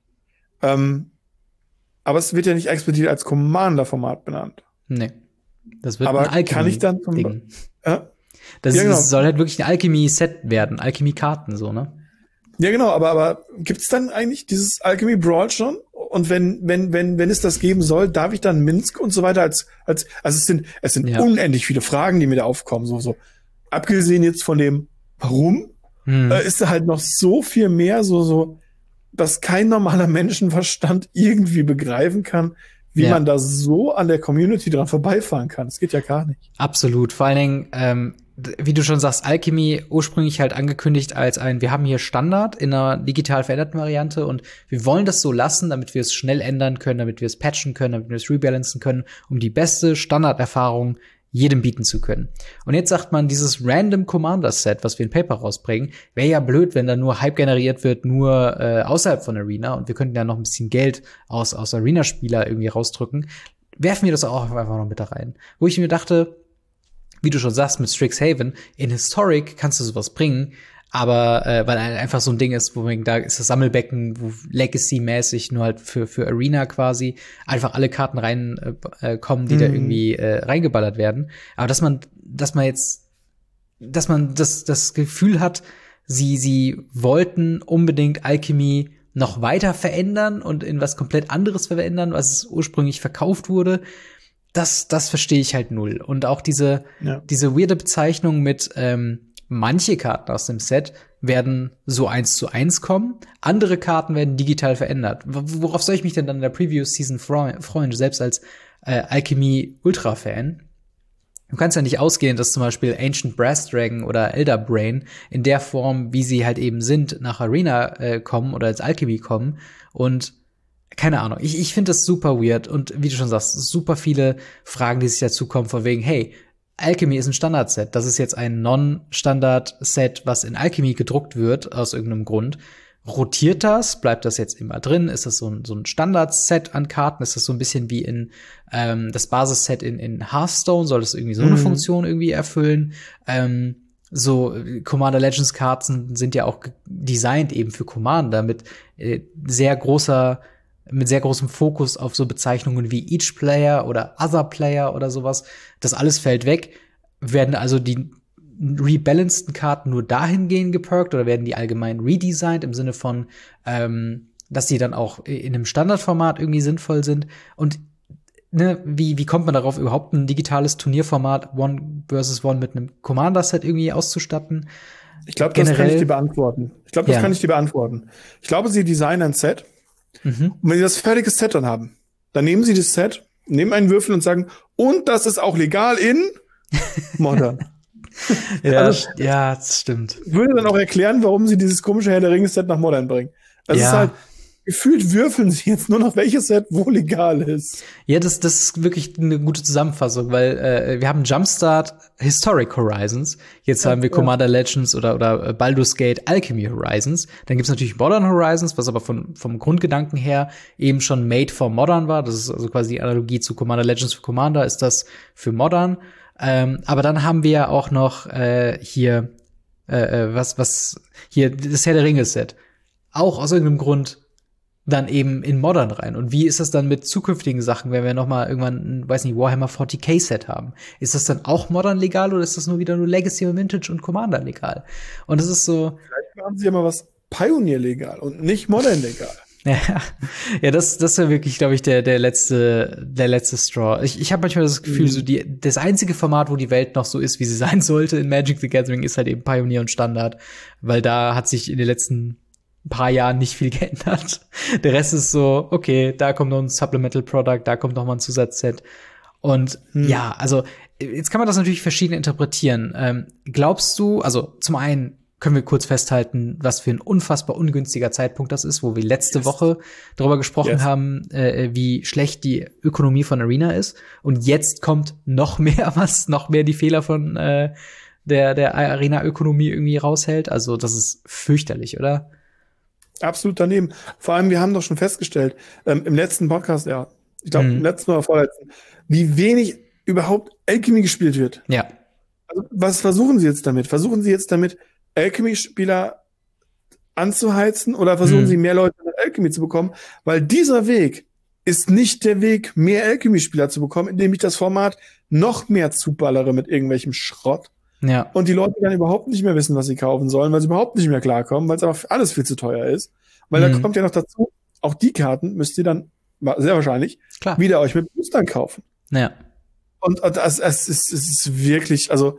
Aber es wird ja nicht explizit als Commander-Format benannt. Nee. Das wird aber ein Alchemy kann ich dann Ding. Das soll halt wirklich ein Alchemy-Set werden, Alchemy-Karten, so, ne? Ja, genau, aber gibt's dann eigentlich dieses Alchemy Brawl schon? Und wenn es das geben soll, darf ich dann Minsk und so weiter also es sind unendlich viele Fragen, die mir da aufkommen, so. Abgesehen jetzt von dem, warum, ist da halt noch so viel mehr, so, dass kein normaler Menschenverstand irgendwie begreifen kann, wie man da so an der Community dran vorbeifahren kann. Das geht ja gar nicht. Absolut. Vor allen Dingen, wie du schon sagst, Alchemy ursprünglich halt angekündigt als wir haben hier Standard in einer digital veränderten Variante und wir wollen das so lassen, damit wir es schnell ändern können, damit wir es patchen können, damit wir es rebalancen können, um die beste Standarderfahrung jedem bieten zu können. Und jetzt sagt man, dieses Random Commander Set, was wir in Paper rausbringen, wäre ja blöd, wenn da nur Hype generiert wird, nur außerhalb von Arena und wir könnten ja noch ein bisschen Geld aus Arena-Spieler irgendwie rausdrücken. Werfen wir das auch einfach noch mit da rein. Wo ich mir dachte, wie du schon sagst, mit Strixhaven, in Historic kannst du sowas bringen, aber weil einfach so ein Ding ist, wo da ist das Sammelbecken, wo Legacy-mäßig nur halt für Arena quasi einfach alle Karten rein kommen, die da irgendwie reingeballert werden. Aber dass man das Gefühl hat, sie wollten unbedingt Alchemy noch weiter verändern und in was komplett anderes verändern, was es ursprünglich verkauft wurde. Das verstehe ich halt null. Und auch diese weirde Bezeichnung mit manche Karten aus dem Set werden so 1:1 kommen, andere Karten werden digital verändert. Worauf soll ich mich denn dann in der Preview-Season freuen, selbst als Alchemy-Ultra-Fan? Du kannst ja nicht ausgehen, dass zum Beispiel Ancient Brass Dragon oder Elder Brain in der Form, wie sie halt eben sind, nach Arena kommen oder als Alchemy kommen. Und keine Ahnung, ich finde das super weird. Und wie du schon sagst, super viele Fragen, die sich dazu kommen, von wegen, hey, Alchemy ist ein Standardset. Das ist jetzt ein Non-Standard-Set, was in Alchemy gedruckt wird, aus irgendeinem Grund. Rotiert das? Bleibt das jetzt immer drin? Ist das so ein Standard-Set an Karten? Ist das so ein bisschen wie in das Basisset in Hearthstone? Soll das irgendwie so eine Funktion irgendwie erfüllen? So Commander Legends Karten sind ja auch designt eben für Commander mit sehr großem Fokus auf so Bezeichnungen wie Each Player oder Other Player oder sowas. Das alles fällt weg. Werden also die rebalanceden Karten nur dahingehend geperkt oder werden die allgemein redesigned im Sinne von, dass die dann auch in einem Standardformat irgendwie sinnvoll sind? Und wie kommt man darauf, überhaupt ein digitales Turnierformat 1 vs. 1 mit einem Commander-Set irgendwie auszustatten? Ich glaube, das kann ich dir beantworten. Ich glaube, sie designen ein Set. Und wenn sie das fertige Set dann haben, dann nehmen sie das Set, nehmen einen Würfel und sagen, und das ist auch legal in Modern. Ja, das stimmt. Würde dann auch erklären, warum sie dieses komische Herr der Ringe-Set nach Modern bringen. Das ist halt, gefühlt würfeln sie jetzt nur noch, welches Set wo legal ist. Ja, das ist wirklich eine gute Zusammenfassung, weil wir haben Jumpstart Historic Horizons, jetzt haben wir Commander Legends oder Baldur's Gate Alchemy Horizons. Dann gibt's natürlich Modern Horizons, was aber vom Grundgedanken her eben schon made for Modern war. Das ist also quasi die Analogie zu Commander Legends für Commander, ist das für Modern. Aber dann haben wir auch noch hier was hier das Herr der Ringe Set. Auch aus irgendeinem Grund dann eben in Modern rein. Und wie ist das dann mit zukünftigen Sachen, wenn wir noch mal irgendwann, weiß nicht, Warhammer 40k Set haben? Ist das dann auch Modern legal oder ist das nur Legacy und Vintage und Commander legal? Und es ist so. Vielleicht machen sie ja mal was Pioneer legal und nicht Modern legal. Ja, das wäre wirklich, glaube ich, der letzte Straw. Ich habe manchmal das Gefühl, so das einzige Format, wo die Welt noch so ist, wie sie sein sollte in Magic the Gathering, ist halt eben Pioneer und Standard, weil da hat sich in den letzten paar Jahren nicht viel geändert. Der Rest ist so, okay, da kommt noch ein Supplemental Product, da kommt noch mal ein Zusatzset. Und ja, also jetzt kann man das natürlich verschieden interpretieren. Glaubst du, also zum einen können wir kurz festhalten, was für ein unfassbar ungünstiger Zeitpunkt das ist, wo wir letzte Woche darüber gesprochen haben, wie schlecht die Ökonomie von Arena ist. Und jetzt kommt noch mehr die Fehler von der Arena-Ökonomie irgendwie raushält. Also das ist fürchterlich, oder? Absolut daneben. Vor allem, wir haben doch schon festgestellt, im letzten Podcast, ich glaube, im letzten oder vorletzten, wie wenig überhaupt Alchemy gespielt wird. Ja. Also, was versuchen sie jetzt damit? Versuchen sie jetzt damit, Alchemy-Spieler anzuheizen oder versuchen sie mehr Leute nach Alchemy zu bekommen? Weil dieser Weg ist nicht der Weg, mehr Alchemy-Spieler zu bekommen, indem ich das Format noch mehr zuballere mit irgendwelchem Schrott. Ja. Und die Leute dann überhaupt nicht mehr wissen, was sie kaufen sollen, weil sie überhaupt nicht mehr klarkommen, weil es einfach alles viel zu teuer ist. Weil da kommt ja noch dazu, auch die Karten müsst ihr dann sehr wahrscheinlich wieder euch mit Boostern kaufen. Ja. Und es ist wirklich, also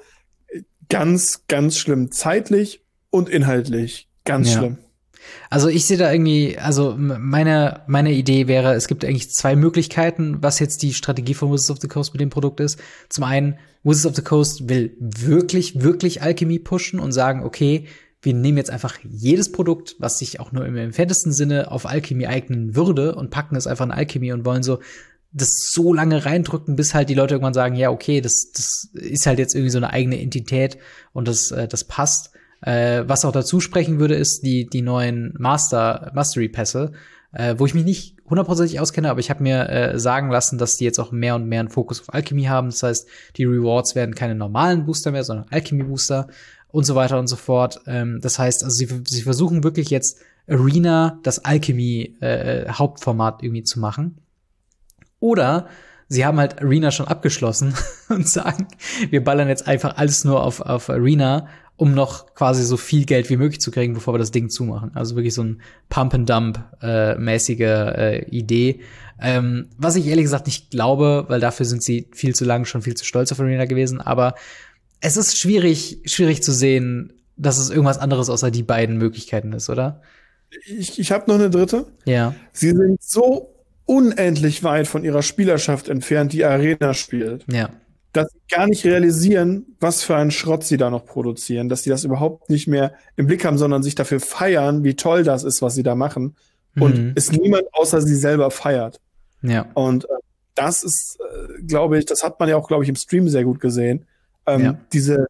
ganz, ganz schlimm. Zeitlich und inhaltlich. Ganz schlimm. Also ich sehe da irgendwie, also meine Idee wäre, es gibt eigentlich zwei Möglichkeiten, was jetzt die Strategie von Wizards of the Coast mit dem Produkt ist. Zum einen, Wizards of the Coast will wirklich Alchemy pushen und sagen, okay, wir nehmen jetzt einfach jedes Produkt, was sich auch nur im entferntesten Sinne auf Alchemy eignen würde und packen es einfach in Alchemy und wollen so das so lange reindrücken, bis halt die Leute irgendwann sagen, ja, okay, das ist halt jetzt irgendwie so eine eigene Entität und das passt. Was auch dazu sprechen würde, ist die neuen Mastery-Pässe, wo ich mich nicht hundertprozentig auskenne, aber ich habe mir sagen lassen, dass die jetzt auch mehr und mehr einen Fokus auf Alchemy haben. Das heißt, die Rewards werden keine normalen Booster mehr, sondern Alchemy-Booster und so weiter und so fort. Das heißt, also sie versuchen wirklich jetzt Arena, das Alchemy-Hauptformat irgendwie zu machen. Oder sie haben halt Arena schon abgeschlossen und sagen, wir ballern jetzt einfach alles nur auf Arena, um noch quasi so viel Geld wie möglich zu kriegen, bevor wir das Ding zumachen. Also wirklich so ein Pump-and-Dump-mäßige Idee. Was ich ehrlich gesagt nicht glaube, weil dafür sind sie viel zu lang schon viel zu stolz auf Arena gewesen. Aber es ist schwierig zu sehen, dass es irgendwas anderes außer die beiden Möglichkeiten ist, oder? Ich habe noch eine dritte. Ja. Sie sind so unendlich weit von ihrer Spielerschaft entfernt, die Arena spielt. Ja. Dass sie gar nicht realisieren, was für einen Schrott sie da noch produzieren, dass sie das überhaupt nicht mehr im Blick haben, sondern sich dafür feiern, wie toll das ist, was sie da machen. Und es niemand außer sie selber feiert. Ja. Und das ist, glaube ich, das hat man ja auch, glaube ich, im Stream sehr gut gesehen. Dieser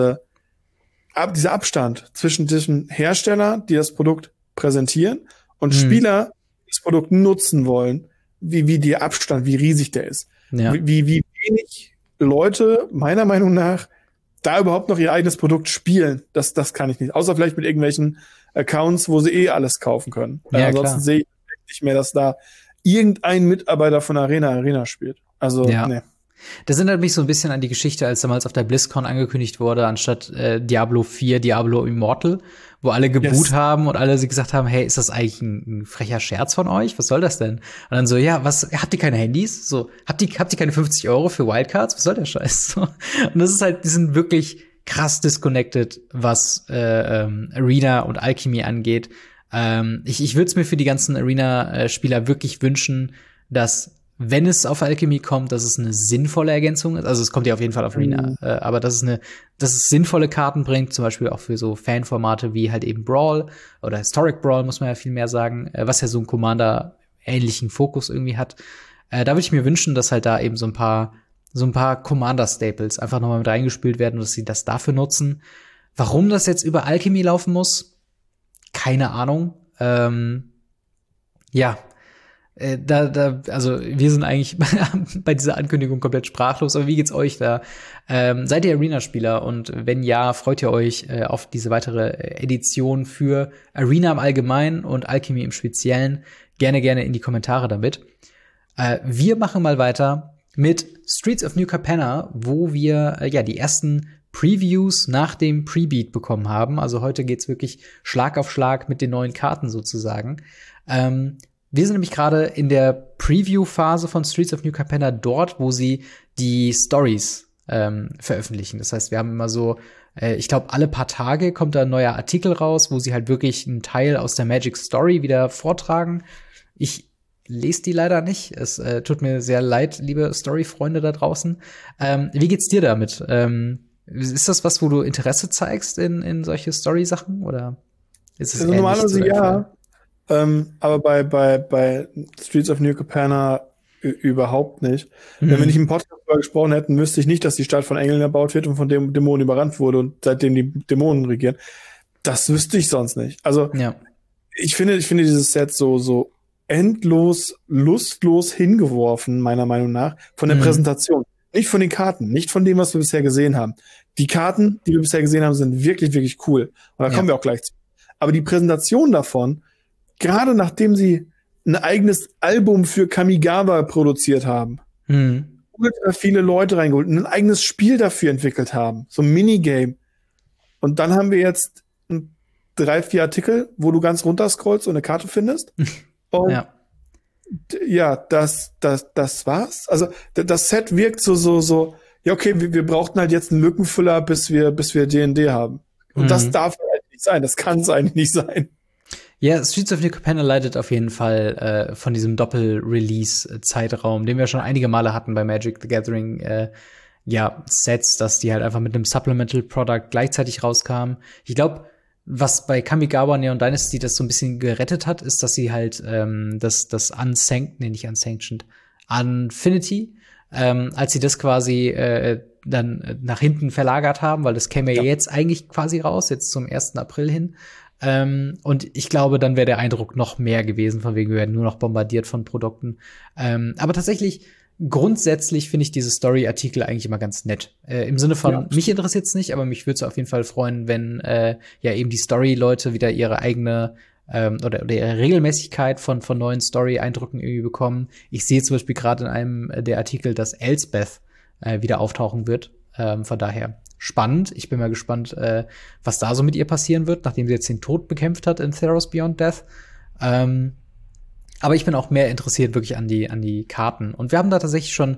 Abstand zwischen diesem Hersteller, die das Produkt präsentieren, und Spieler, die das Produkt nutzen wollen, wie der Abstand, wie riesig der ist. Ja. Wie wenig Leute, meiner Meinung nach, da überhaupt noch ihr eigenes Produkt spielen. Das kann ich nicht. Außer vielleicht mit irgendwelchen Accounts, wo sie alles kaufen können. Ja, ansonsten sehe ich nicht mehr, dass da irgendein Mitarbeiter von Arena spielt. Also, nee. Das erinnert mich so ein bisschen an die Geschichte, als damals auf der BlizzCon angekündigt wurde, anstatt Diablo 4, Diablo Immortal, wo alle geboot haben und alle gesagt haben, hey, ist das eigentlich ein frecher Scherz von euch? Was soll das denn? Und dann so, ja, was, habt ihr keine Handys? So, habt ihr keine 50 € für Wildcards? Was soll der Scheiß? So. Und das ist halt, die sind wirklich krass disconnected, was Arena und Alchemy angeht. Ich würde es mir für die ganzen Arena-Spieler wirklich wünschen, dass, wenn es auf Alchemy kommt, dass es eine sinnvolle Ergänzung ist. Also es kommt ja auf jeden Fall auf Arena, aber dass es sinnvolle Karten bringt, zum Beispiel auch für so Fanformate wie halt eben Brawl oder Historic Brawl, muss man ja viel mehr sagen, was ja so einen Commander-ähnlichen Fokus irgendwie hat. Da würde ich mir wünschen, dass halt da eben so ein paar Commander-Staples einfach nochmal mit reingespült werden und dass sie das dafür nutzen. Warum das jetzt über Alchemy laufen muss? Keine Ahnung. Also wir sind eigentlich bei dieser Ankündigung komplett sprachlos, aber wie geht's euch da? Seid ihr Arena-Spieler? Und wenn ja, freut ihr euch auf diese weitere Edition für Arena im Allgemeinen und Alchemy im Speziellen? Gerne in die Kommentare damit. Wir machen mal weiter mit Streets of New Capenna, wo wir die ersten Previews nach dem Pre-Beat bekommen haben. Also heute geht's wirklich Schlag auf Schlag mit den neuen Karten sozusagen. Wir sind nämlich gerade in der Preview-Phase von Streets of New Capenna dort, wo sie die Stories veröffentlichen. Das heißt, wir haben immer so, ich glaube, alle paar Tage kommt da ein neuer Artikel raus, wo sie halt wirklich einen Teil aus der Magic Story wieder vortragen. Ich lese die leider nicht. Es tut mir sehr leid, liebe Story-Freunde da draußen. Wie geht's dir damit? Ist das was, wo du Interesse zeigst in solche Story-Sachen? Oder ist es also normalerweise ja. Aber bei Streets of New Capenna überhaupt nicht. Wenn wir nicht im Podcast darüber gesprochen hätten, wüsste ich nicht, dass die Stadt von Engeln erbaut wird und von Dämonen überrannt wurde und seitdem die Dämonen regieren. Das wüsste ich sonst nicht. Also ich finde dieses Set so endlos, lustlos hingeworfen, meiner Meinung nach, von der Präsentation. Nicht von den Karten, nicht von dem, was wir bisher gesehen haben. Die Karten, die wir bisher gesehen haben, sind wirklich, wirklich cool. Und da kommen wir auch gleich zu. Aber die Präsentation davon, gerade nachdem sie ein eigenes Album für Kamigawa produziert haben, ultra viele Leute reingeholt und ein eigenes Spiel dafür entwickelt haben, so ein Minigame. Und dann haben wir jetzt 3-4 Artikel, wo du ganz runter scrollst und eine Karte findest. Und das war's. Also das Set wirkt so, ja okay, wir brauchten halt jetzt einen Lückenfüller, bis wir D&D haben. Und das darf halt nicht sein, das kann es eigentlich nicht sein. Ja, Streets of New Capenna leidet auf jeden Fall von diesem Doppel-Release-Zeitraum, den wir schon einige Male hatten bei Magic the Gathering, Sets, dass die halt einfach mit einem Supplemental Product gleichzeitig rauskamen. Ich glaube, was bei Kamigawa Neon Dynasty das so ein bisschen gerettet hat, ist, dass sie halt das Unfinity, als sie das quasi dann nach hinten verlagert haben, weil das käme ja jetzt eigentlich quasi raus, jetzt zum 1. April hin, Und ich glaube, dann wäre der Eindruck noch mehr gewesen, von wegen wir werden nur noch bombardiert von Produkten. Aber tatsächlich, grundsätzlich finde ich diese Story-Artikel eigentlich immer ganz nett. Im Sinne von, mich interessiert's nicht, aber mich würde es auf jeden Fall freuen, wenn ja eben die Story-Leute wieder ihre eigene oder ihre Regelmäßigkeit von neuen Story-Eindrücken irgendwie bekommen. Ich sehe zum Beispiel gerade in einem der Artikel, dass Elsbeth wieder auftauchen wird. Von daher spannend. Ich bin mal gespannt, was da so mit ihr passieren wird, nachdem sie jetzt den Tod bekämpft hat in Theros Beyond Death. Aber ich bin auch mehr interessiert wirklich an die Karten. Und wir haben da tatsächlich schon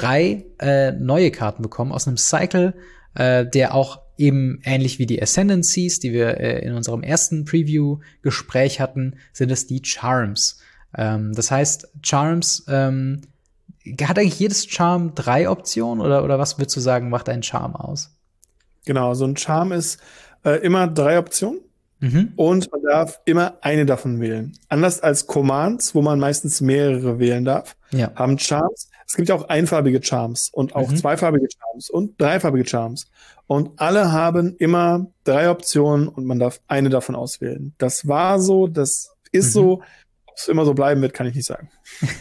3 neue Karten bekommen aus einem Cycle, der auch eben ähnlich wie die Ascendancies, die wir in unserem ersten Preview-Gespräch hatten, sind es die Charms. Das heißt, Charms hat eigentlich jedes Charm 3 Optionen oder was würdest du sagen, macht ein Charm aus? Genau, so ein Charm ist immer 3 Optionen. Und man darf immer eine davon wählen. Anders als Commands, wo man meistens mehrere wählen darf, haben Charms. Es gibt ja auch einfarbige Charms und auch zweifarbige Charms und dreifarbige Charms. Und alle haben immer 3 Optionen und man darf eine davon auswählen. Das war so, das ist so. Ob es immer so bleiben wird, kann ich nicht sagen.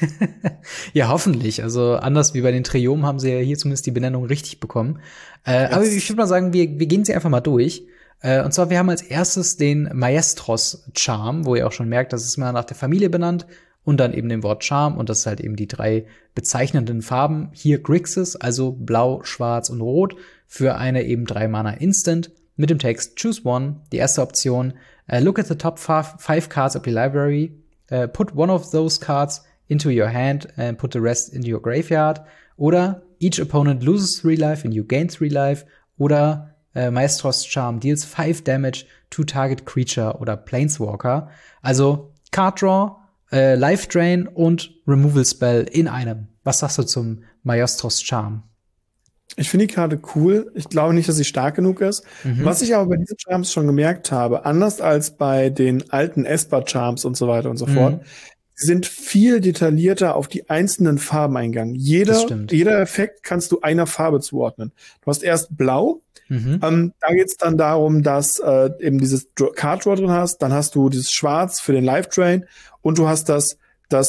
Ja, hoffentlich. Also anders wie bei den Triomen haben sie ja hier zumindest die Benennung richtig bekommen. Aber ich würde mal sagen, wir gehen sie einfach mal durch. Und zwar, wir haben als erstes den Maestros-Charm, wo ihr auch schon merkt, das ist mal nach der Familie benannt und dann eben dem Wort Charm und das ist halt eben die 3 bezeichnenden Farben. Hier Grixis, also blau, schwarz und rot für eine eben 3 Mana Instant mit dem Text Choose One. Die erste Option, look at the top 5 cards of your library, put one of those cards into your hand and put the rest into your graveyard. Oder each opponent loses 3 life and you gain 3 life. Oder Maestros Charm deals 5 damage to target creature oder Planeswalker. Also Card Draw, Life Drain und Removal Spell in einem. Was sagst du zum Maestros Charm? Ich finde die Karte cool. Ich glaube nicht, dass sie stark genug ist. Was ich aber bei diesen Charms schon gemerkt habe, anders als bei den alten Esper-Charms und so weiter und so fort, sind viel detaillierter auf die einzelnen Farben eingegangen. Jeder Effekt kannst du einer Farbe zuordnen. Du hast erst Blau. Da geht es dann darum, dass eben dieses Card Draw drin hast, dann hast du dieses Schwarz für den Life Drain und du hast das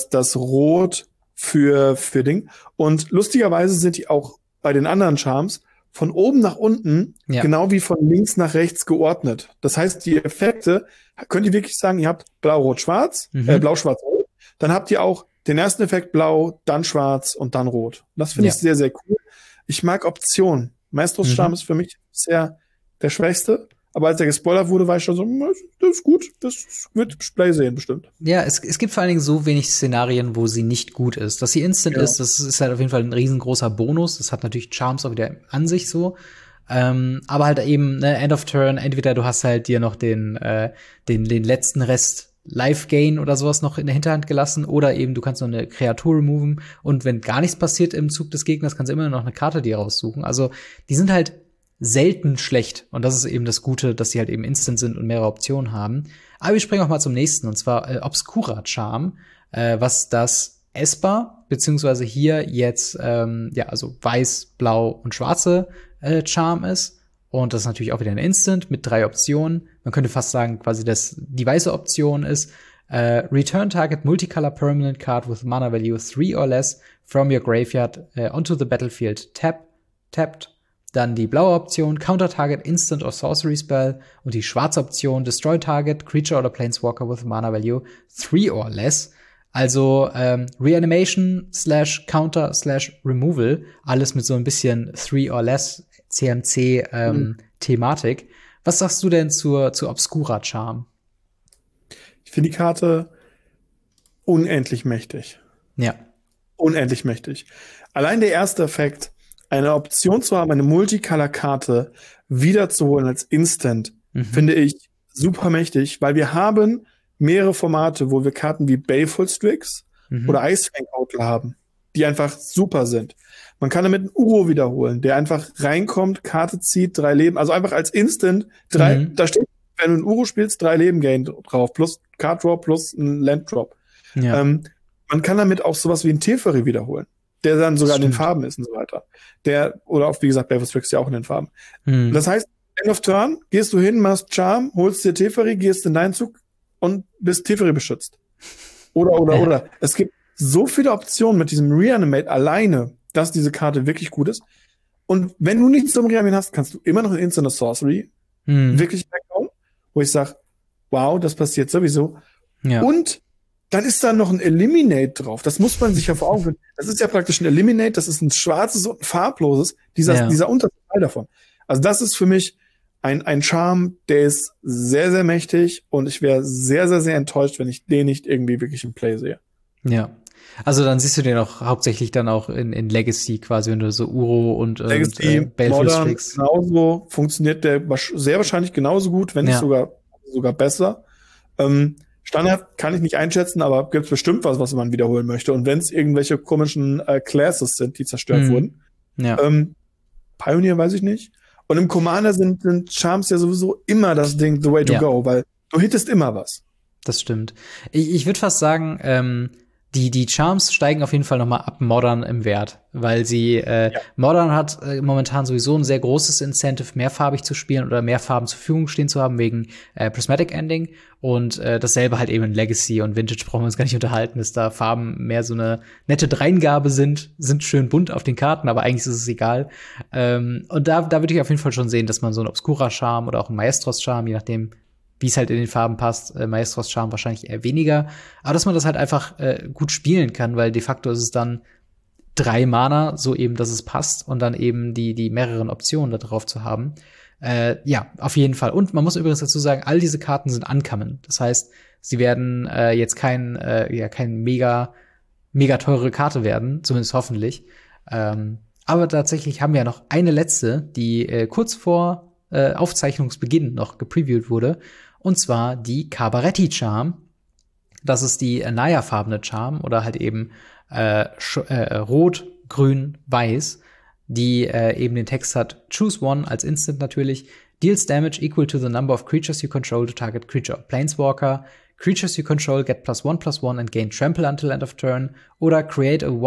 Rot für Ding. Und lustigerweise sind die auch bei den anderen Charms von oben nach unten, genau wie von links nach rechts geordnet. Das heißt, die Effekte, könnt ihr wirklich sagen, ihr habt Blau, Rot, Schwarz, Blau, Schwarz, Rot. Dann habt ihr auch den ersten Effekt Blau, dann Schwarz und dann Rot. Das finde ich sehr, sehr cool. Ich mag Optionen. Maestros Charm ist für mich bisher der schwächste. Aber als er gespoilert wurde, war ich schon so, das ist gut, das wird Play sehen bestimmt. Ja, es gibt vor allen Dingen so wenig Szenarien, wo sie nicht gut ist. Dass sie instant ist, das ist halt auf jeden Fall ein riesengroßer Bonus. Das hat natürlich Charms auch wieder an sich so. Aber halt eben, End of Turn, entweder du hast halt dir noch den letzten Rest Life Gain oder sowas noch in der Hinterhand gelassen oder eben du kannst noch eine Kreatur removen und wenn gar nichts passiert im Zug des Gegners, kannst du immer noch eine Karte dir raussuchen. Also die sind halt selten schlecht und das ist eben das Gute, dass sie halt eben instant sind und mehrere Optionen haben. Aber wir springen auch mal zum nächsten und zwar Obscura Charm, was das Esper beziehungsweise hier jetzt also weiß, blau und schwarze Charm ist. Und das ist natürlich auch wieder ein Instant mit 3 Optionen. Man könnte fast sagen, quasi, dass die weiße Option ist Return target multicolor permanent card with mana value 3 or less from your graveyard onto the battlefield tapped. Dann die blaue Option Counter target instant or sorcery spell. Und die schwarze Option Destroy target creature oder planeswalker with mana value 3 or less. Also Reanimation / Counter / Removal. Alles mit so ein bisschen 3 or less CMC-Thematik. Was sagst du denn zur Obscura Charm? Ich finde die Karte unendlich mächtig. Ja. Unendlich mächtig. Allein der erste Effekt, eine Option zu haben, eine Multicolor-Karte wiederzuholen als Instant, finde ich super mächtig, weil wir haben mehrere Formate, wo wir Karten wie Baleful Strix oder Icefang Outlaw haben, die einfach super sind. Man kann damit einen Uro wiederholen, der einfach reinkommt, Karte zieht, 3 Leben, also einfach als Instant, da steht, wenn du einen Uro spielst, 3 Leben Gain drauf, plus Card Draw, plus ein Land Drop. Ja. Man kann damit auch sowas wie einen Teferi wiederholen, der dann sogar in den Farben ist und so weiter. Oder auch, wie gesagt, Baleful Strix ja auch in den Farben. Das heißt, End of Turn, gehst du hin, machst Charm, holst dir Teferi, gehst in deinen Zug und bist Teferi beschützt. Oder. Es gibt so viele Optionen mit diesem Reanimate alleine, dass diese Karte wirklich gut ist. Und wenn du nichts zum Reanimaten hast, kannst du immer noch in Instant Sorcery wirklich weghauen, wo ich sage, wow, das passiert sowieso. Ja. Und dann ist da noch ein Eliminate drauf. Das muss man sich ja vor Augen führen. Das ist ja praktisch ein Eliminate, das ist ein schwarzes und ein farbloses, dieser Unterteil davon. Also das ist für mich ein Charme, der ist sehr, sehr mächtig und ich wäre sehr, sehr, sehr enttäuscht, wenn ich den nicht irgendwie wirklich im Play sehe. Ja. Also dann siehst du den auch hauptsächlich dann auch in Legacy quasi, wenn du so Uro und Legacy, Modern, genauso funktioniert der sehr wahrscheinlich genauso gut, wenn nicht sogar besser. Standard kann ich nicht einschätzen, aber gibt's bestimmt was man wiederholen möchte. Und wenn es irgendwelche komischen Classes sind, die zerstört wurden. Ja. Pioneer weiß ich nicht. Und im Commander sind Charms ja sowieso immer das Ding, the way to go, weil du hittest immer was. Das stimmt. Ich würde fast sagen, die Charms steigen auf jeden Fall noch mal ab Modern im Wert, weil sie Modern hat momentan sowieso ein sehr großes Incentive, mehrfarbig zu spielen oder mehr Farben zur Verfügung stehen zu haben wegen Prismatic Ending und dasselbe halt eben in Legacy und Vintage brauchen wir uns gar nicht unterhalten, dass da Farben mehr so eine nette Dreingabe sind schön bunt auf den Karten, aber eigentlich ist es egal. Und da würde ich auf jeden Fall schon sehen, dass man so ein Obscura-Charme oder auch ein Maestros-Charme, je nachdem wie es halt in den Farben passt, Maestros Charme wahrscheinlich eher weniger. Aber dass man das halt einfach gut spielen kann, weil de facto ist es dann 3 Mana, so eben, dass es passt und dann eben die mehreren Optionen da drauf zu haben. Auf jeden Fall. Und man muss übrigens dazu sagen, all diese Karten sind uncommon. Das heißt, sie werden jetzt kein mega teure Karte werden, zumindest hoffentlich. Aber tatsächlich haben wir ja noch eine letzte, die kurz vor Aufzeichnungsbeginn noch gepreviewt wurde. Und zwar die Cabaretti Charm. Das ist die Naya-farbene Charm oder halt eben Rot, Grün, Weiß, die eben den Text hat: Choose one als Instant natürlich. Deals damage equal to the number of creatures you control to target creature or Planeswalker. Creatures you control get +1/+1 and gain trample until end of turn. Oder create a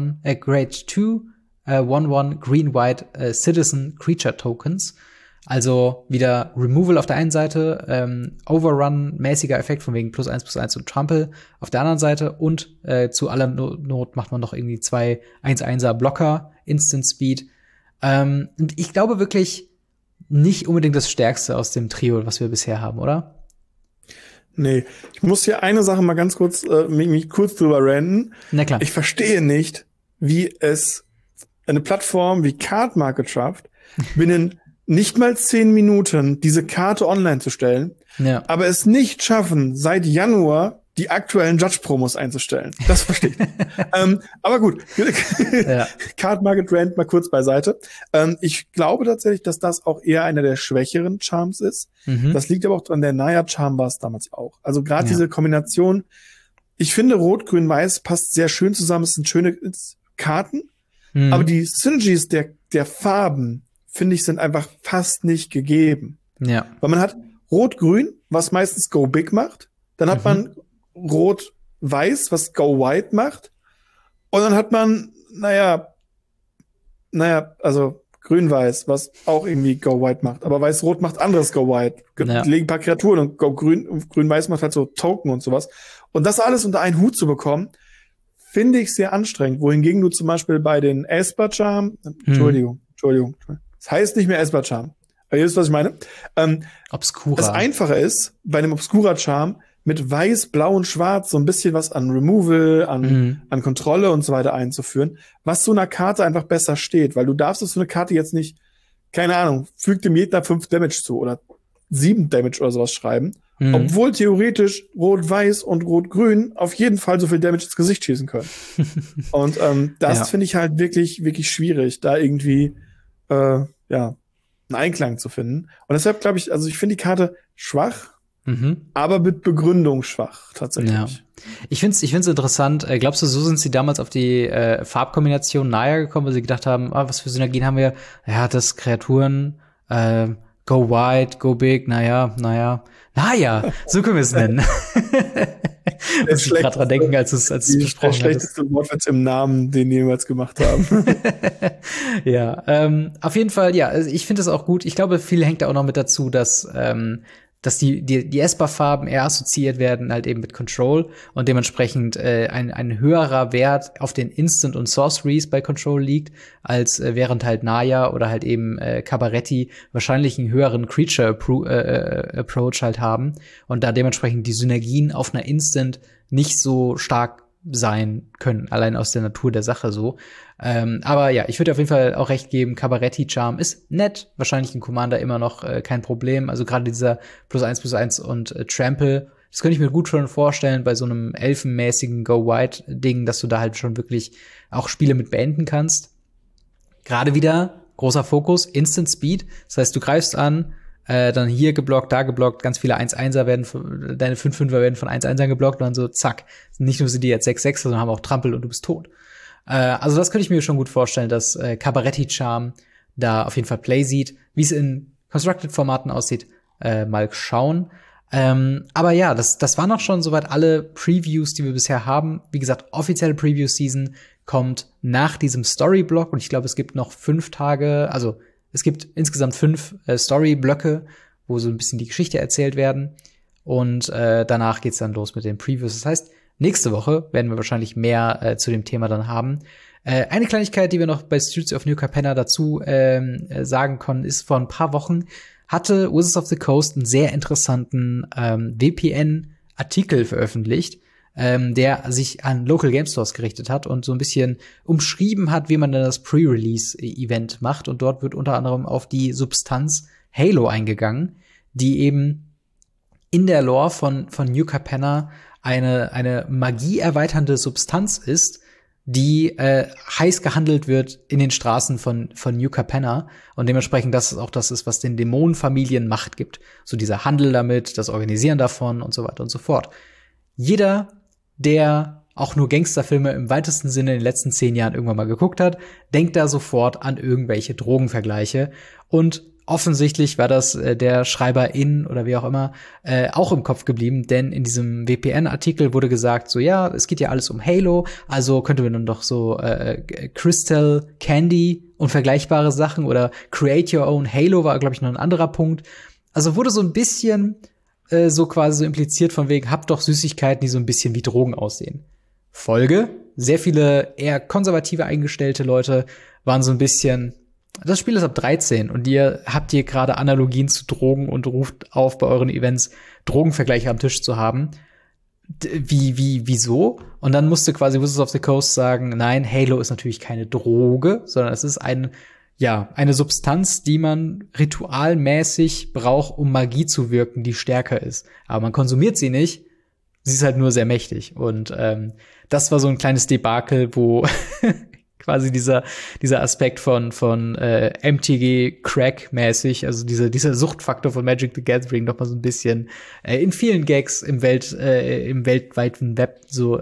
2 1/1 Green-White Citizen Creature Tokens. Also wieder Removal auf der einen Seite, Overrun-mäßiger Effekt von wegen +1/+1 und Trample auf der anderen Seite und zu aller Not macht man noch irgendwie 2 1/1er Blocker, Instant Speed. Und ich glaube wirklich nicht unbedingt das Stärkste aus dem Trio, was wir bisher haben, oder? Nee, ich muss hier eine Sache mal ganz kurz mich kurz drüber ranten. Na klar. Ich verstehe nicht, wie es eine Plattform wie Card Market schafft, binnen nicht mal 10 Minuten diese Karte online zu stellen, aber es nicht schaffen, seit Januar die aktuellen Judge-Promos einzustellen. Das verstehe ich. Aber gut. Card Market Rant mal kurz beiseite. Ich glaube tatsächlich, dass das auch eher einer der schwächeren Charms ist. Das liegt aber auch dran, der Naya Charm war es damals auch. Also gerade diese Kombination, ich finde Rot, Grün, Weiß passt sehr schön zusammen. Es sind schöne Karten, aber die Synergies der Farben, finde ich, sind einfach fast nicht gegeben. Ja. Weil man hat Rot-Grün, was meistens Go Big macht. Dann hat man Rot-Weiß, was Go White macht. Und dann hat man, also Grün-Weiß, was auch irgendwie Go White macht. Aber Weiß-Rot macht anderes Go White. Legen ein paar Kreaturen und Go Grün und Grün-Weiß macht halt so Token und sowas. Und das alles unter einen Hut zu bekommen, finde ich sehr anstrengend. Wohingegen du zum Beispiel bei den Esper Charm, Entschuldigung. Das heißt nicht mehr Esper Charm. Aber ihr wisst, was ich meine. Obscura. Das Einfache ist, bei einem Obscura Charm mit Weiß, Blau und Schwarz so ein bisschen was an Removal, an Kontrolle und so weiter einzuführen, was so einer Karte einfach besser steht. Weil du darfst auf so eine Karte jetzt nicht, keine Ahnung, fügt dem Gegner 5 Damage zu oder 7 Damage oder sowas schreiben. Obwohl theoretisch Rot-Weiß und Rot-Grün auf jeden Fall so viel Damage ins Gesicht schießen können. Und das finde ich halt wirklich, wirklich schwierig, da irgendwie einen Einklang zu finden. Und deshalb glaube ich, also ich finde die Karte schwach, aber mit Begründung schwach, tatsächlich. Ja. Ich find's interessant. Glaubst du, so sind sie damals auf die Farbkombination Naya gekommen, weil sie gedacht haben, was für Synergien haben wir? Ja, das Kreaturen, Go White, Go Big, so können wir es nennen. Muss ich gerade dran denken, als es besprochen der schlechteste Wortwitz im Namen, den die jemals gemacht haben. Ja, auf jeden Fall, ja, also ich finde es auch gut. Ich glaube, viel hängt da auch noch mit dazu, dass die Esper-Farben eher assoziiert werden halt eben mit Control und dementsprechend ein höherer Wert auf den Instant und Sorceries bei Control liegt, als während halt Naya oder halt eben Cabaretti wahrscheinlich einen höheren Creature-Approach halt haben und da dementsprechend die Synergien auf einer Instant nicht so stark sein können, allein aus der Natur der Sache so. Aber ja, ich würde auf jeden Fall auch recht geben, Cabaretti-Charm ist nett, wahrscheinlich ein Commander immer noch kein Problem. Also gerade dieser +1/+1 und Trample, das könnte ich mir gut schon vorstellen bei so einem elfenmäßigen Go-White-Ding, dass du da halt schon wirklich auch Spiele mit beenden kannst. Gerade wieder großer Fokus, Instant Speed. Das heißt, du greifst an, dann hier geblockt, da geblockt, ganz viele 1-1er werden, deine 5-5er werden von 1-1ern geblockt und dann so, zack. Nicht nur sind die jetzt 6-6, sondern haben auch Trampel und du bist tot. Also das könnte ich mir schon gut vorstellen, dass Cabaretti-Charm da auf jeden Fall Play sieht. Wie es in Constructed-Formaten aussieht, mal schauen. Aber ja, das waren auch schon soweit alle Previews, die wir bisher haben. Wie gesagt, offizielle Preview-Season kommt nach diesem Story-Block und ich glaube, es gibt noch 5 Tage, also es gibt insgesamt 5 Story-Blöcke, wo so ein bisschen die Geschichte erzählt werden. Und danach geht's dann los mit den Previews. Das heißt, nächste Woche werden wir wahrscheinlich mehr zu dem Thema dann haben. Eine Kleinigkeit, die wir noch bei Streets of New Capenna dazu sagen können, ist, vor ein paar Wochen hatte Wizards of the Coast einen sehr interessanten WPN-Artikel veröffentlicht, der sich an Local Game Stores gerichtet hat und so ein bisschen umschrieben hat, wie man dann das Pre-Release-Event macht. Und dort wird unter anderem auf die Substanz Halo eingegangen, die eben in der Lore von New Capenna eine magieerweiternde Substanz ist, die heiß gehandelt wird in den Straßen von New Capenna und dementsprechend das auch das ist, was den Dämonenfamilien Macht gibt. So dieser Handel damit, das Organisieren davon und so weiter und so fort. Jeder, der auch nur Gangsterfilme im weitesten Sinne in den letzten 10 Jahren irgendwann mal geguckt hat, denkt da sofort an irgendwelche Drogenvergleiche. Und offensichtlich war das der Schreiberin oder wie auch immer auch im Kopf geblieben, denn in diesem WPN-Artikel wurde gesagt, so ja, es geht ja alles um Halo, also könnte man dann doch so Crystal Candy und vergleichbare Sachen oder Create Your Own Halo war, glaube ich, noch ein anderer Punkt. Also wurde so ein bisschen so quasi so impliziert von wegen, habt doch Süßigkeiten, die so ein bisschen wie Drogen aussehen. Folge, sehr viele eher konservative eingestellte Leute waren so ein bisschen, das Spiel ist ab 13 und ihr habt hier gerade Analogien zu Drogen und ruft auf, bei euren Events Drogenvergleiche am Tisch zu haben. Wieso? Und dann musste quasi Wizards of the Coast sagen, nein, Halo ist natürlich keine Droge, sondern es ist eine Substanz, die man ritualmäßig braucht, um Magie zu wirken, die stärker ist. Aber man konsumiert sie nicht. Sie ist halt nur sehr mächtig. Und das war so ein kleines Debakel, wo quasi dieser Aspekt von MTG Crack-mäßig, also dieser Suchtfaktor von Magic the Gathering noch mal so ein bisschen in vielen Gags im weltweiten Web so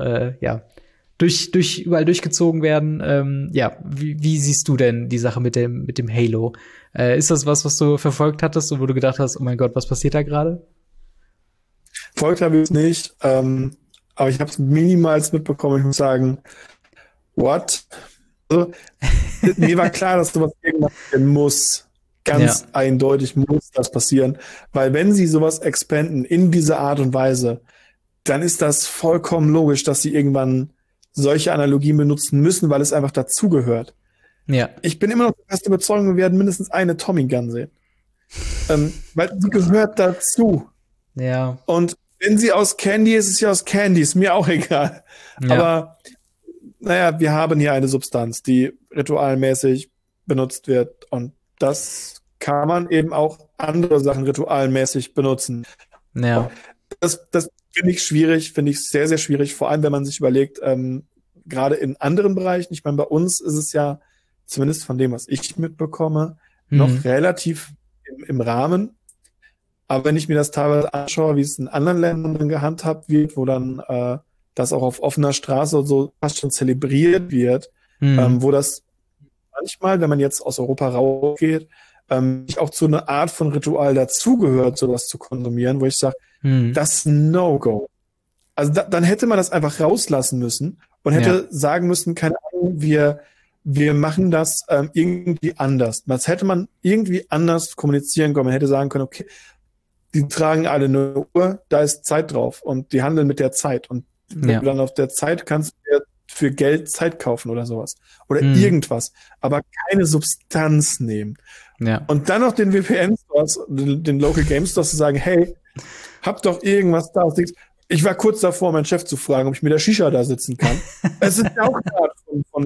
überall durchgezogen werden. Wie siehst du denn die Sache mit dem Halo? Ist das was du verfolgt hattest und wo du gedacht hast, oh mein Gott, was passiert da gerade? Verfolgt habe ich es nicht, aber ich habe es minimals mitbekommen. Ich muss sagen, what? Also, mir war klar, dass sowas irgendwann passieren muss. Ganz eindeutig muss das passieren. Weil wenn sie sowas expanden in dieser Art und Weise, dann ist das vollkommen logisch, dass sie irgendwann solche Analogien benutzen müssen, weil es einfach dazugehört. Ja. Ich bin immer noch der festen Überzeugung, wir werden mindestens eine Tommy Gun sehen. Weil sie gehört dazu. Ja. Und wenn sie aus Candy ist, ist sie aus Candy. Ist mir auch egal. Ja. Aber naja, wir haben hier eine Substanz, die ritualmäßig benutzt wird. Und das kann man eben auch andere Sachen ritualmäßig benutzen. Ja. Das finde ich schwierig, finde ich sehr, sehr schwierig. Vor allem, wenn man sich überlegt, gerade in anderen Bereichen. Ich meine, bei uns ist es ja, zumindest von dem, was ich mitbekomme, noch relativ im Rahmen. Aber wenn ich mir das teilweise anschaue, wie es in anderen Ländern gehandhabt wird, wo dann das auch auf offener Straße und so fast schon zelebriert wird, wo das manchmal, wenn man jetzt aus Europa rausgeht, auch zu einer Art von Ritual dazugehört, sowas zu konsumieren, wo ich sage, das ist ein No-Go. Also dann hätte man das einfach rauslassen müssen und hätte sagen müssen, keine Ahnung, wir machen das irgendwie anders. Das hätte man irgendwie anders kommunizieren können. Man hätte sagen können, okay, die tragen alle eine Uhr, da ist Zeit drauf und die handeln mit der Zeit. Und wenn du dann auf der Zeit kannst du dir für Geld Zeit kaufen oder sowas. Oder irgendwas. Aber keine Substanz nehmen. Ja. Und dann noch den VPN-Stores, den Local Game Stores zu sagen, hey, hab doch irgendwas da. Ich war kurz davor, meinen Chef zu fragen, ob ich mit der Shisha da sitzen kann. Es ist ja auch gerade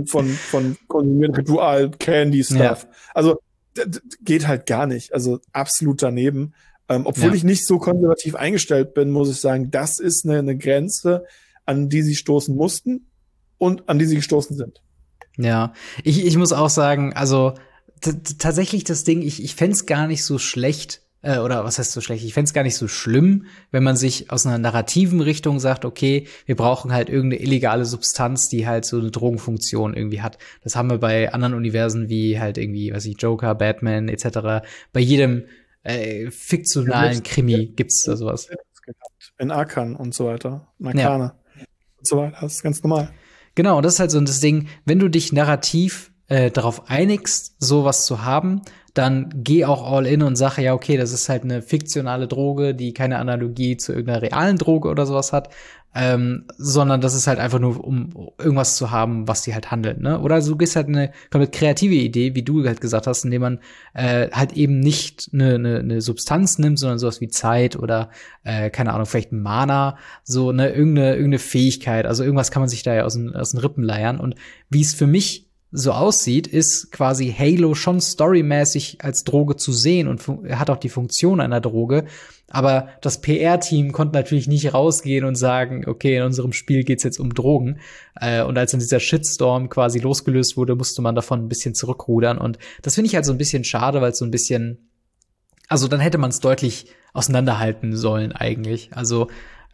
von konsumieren Ritual, Candy Stuff. Ja. Also geht halt gar nicht. Also absolut daneben. Obwohl ich nicht so konservativ eingestellt bin, muss ich sagen, das ist eine Grenze, an die sie stoßen mussten und an die sie gestoßen sind. Ja, ich muss auch sagen, also tatsächlich das Ding, ich fänd's gar nicht so schlecht, oder was heißt so schlecht? Ich fänd's gar nicht so schlimm, wenn man sich aus einer narrativen Richtung sagt, okay, wir brauchen halt irgendeine illegale Substanz, die halt so eine Drogenfunktion irgendwie hat. Das haben wir bei anderen Universen wie halt irgendwie, weiß ich, Joker, Batman etc. Bei jedem fiktionalen Krimi gibt's da sowas. In Arkan und so weiter. Arcana und so weiter. Das ist ganz normal. Genau, das ist halt so das Ding, wenn du dich narrativ darauf einigst, sowas zu haben, dann geh auch all in und sag, ja, okay, das ist halt eine fiktionale Droge, die keine Analogie zu irgendeiner realen Droge oder sowas hat, sondern das ist halt einfach nur, um irgendwas zu haben, was die halt handelt, ne? Oder du gehst halt eine komplett kreative Idee, wie du halt gesagt hast, indem man halt eben nicht eine Substanz nimmt, sondern sowas wie Zeit oder keine Ahnung, vielleicht Mana, so irgendeine Fähigkeit, also irgendwas kann man sich da ja aus den Rippen leiern. Und wie es für mich so aussieht, ist quasi Halo schon storymäßig als Droge zu sehen und hat auch die Funktion einer Droge. Aber das PR-Team konnte natürlich nicht rausgehen und sagen, okay, in unserem Spiel geht's jetzt um Drogen. Und als dann dieser Shitstorm quasi losgelöst wurde, musste man davon ein bisschen zurückrudern. Und das finde ich halt so ein bisschen schade, weil es so ein bisschen, also dann hätte man es deutlich auseinanderhalten sollen eigentlich. Also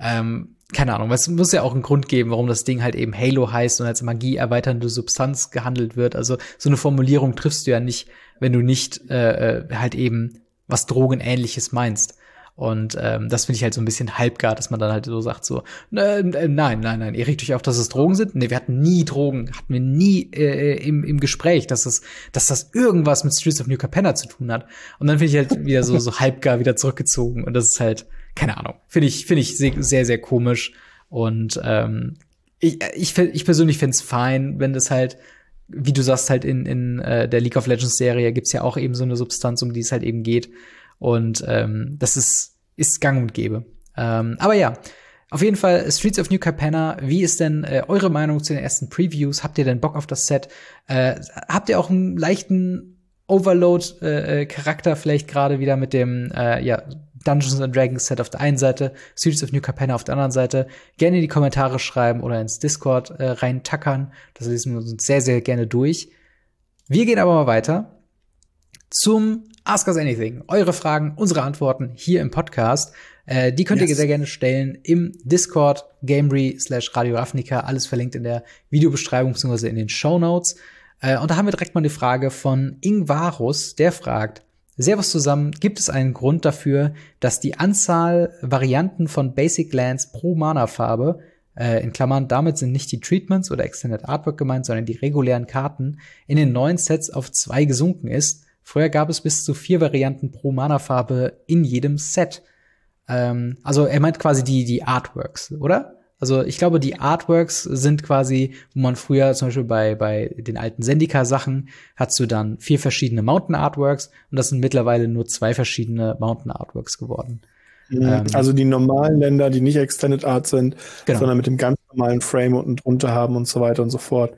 keine Ahnung, es muss ja auch einen Grund geben, warum das Ding halt eben Halo heißt und als magieerweiternde Substanz gehandelt wird. Also so eine Formulierung triffst du ja nicht, wenn du nicht halt eben was Drogenähnliches meinst. Und das finde ich halt so ein bisschen halbgar, dass man dann halt so sagt so, nein, ihr regt euch auf, dass es Drogen sind? Nee, wir hatten wir nie im Gespräch, dass das irgendwas mit Streets of New Capenna zu tun hat. Und dann finde ich halt wieder so halbgar wieder zurückgezogen. Und das ist halt, keine Ahnung, finde ich sehr, sehr komisch. Und ich persönlich finde es fein, wenn das halt, wie du sagst, halt in der League of Legends Serie gibt's ja auch eben so eine Substanz, um die es halt eben geht. Und das ist gang und gäbe. Aber ja, auf jeden Fall Streets of New Capenna. Wie ist denn eure Meinung zu den ersten Previews? Habt ihr denn Bock auf das Set? Habt ihr auch einen leichten Overload-Charakter vielleicht gerade wieder mit dem Dungeons and Dragons Set auf der einen Seite, Streets of New Capenna auf der anderen Seite? Gerne in die Kommentare schreiben oder ins Discord reintackern. Das lesen wir uns sehr, sehr gerne durch. Wir gehen aber mal weiter zum Ask Us Anything. Eure Fragen, unsere Antworten hier im Podcast. Die könnt ihr sehr gerne stellen im Discord, Gamery/Radio Ravnica. Alles verlinkt in der Videobeschreibung bzw. in den Shownotes. Und da haben wir direkt mal eine Frage von Ingvarus, der fragt: Servus zusammen, gibt es einen Grund dafür, dass die Anzahl Varianten von Basic Lands pro Mana-Farbe, in Klammern, damit sind nicht die Treatments oder Extended Artwork gemeint, sondern die regulären Karten, in den neuen Sets auf 2 gesunken ist? Früher gab es bis zu 4 Varianten pro Mana-Farbe in jedem Set. Also er meint quasi die Artworks, oder? Also ich glaube, die Artworks sind quasi, wo man früher zum Beispiel bei den alten Zendika-Sachen hast du dann 4 verschiedene Mountain-Artworks und das sind mittlerweile nur 2 verschiedene Mountain-Artworks geworden. Also die normalen Länder, die nicht Extended Art sind, genau, sondern mit dem ganz normalen Frame unten drunter haben und so weiter und so fort.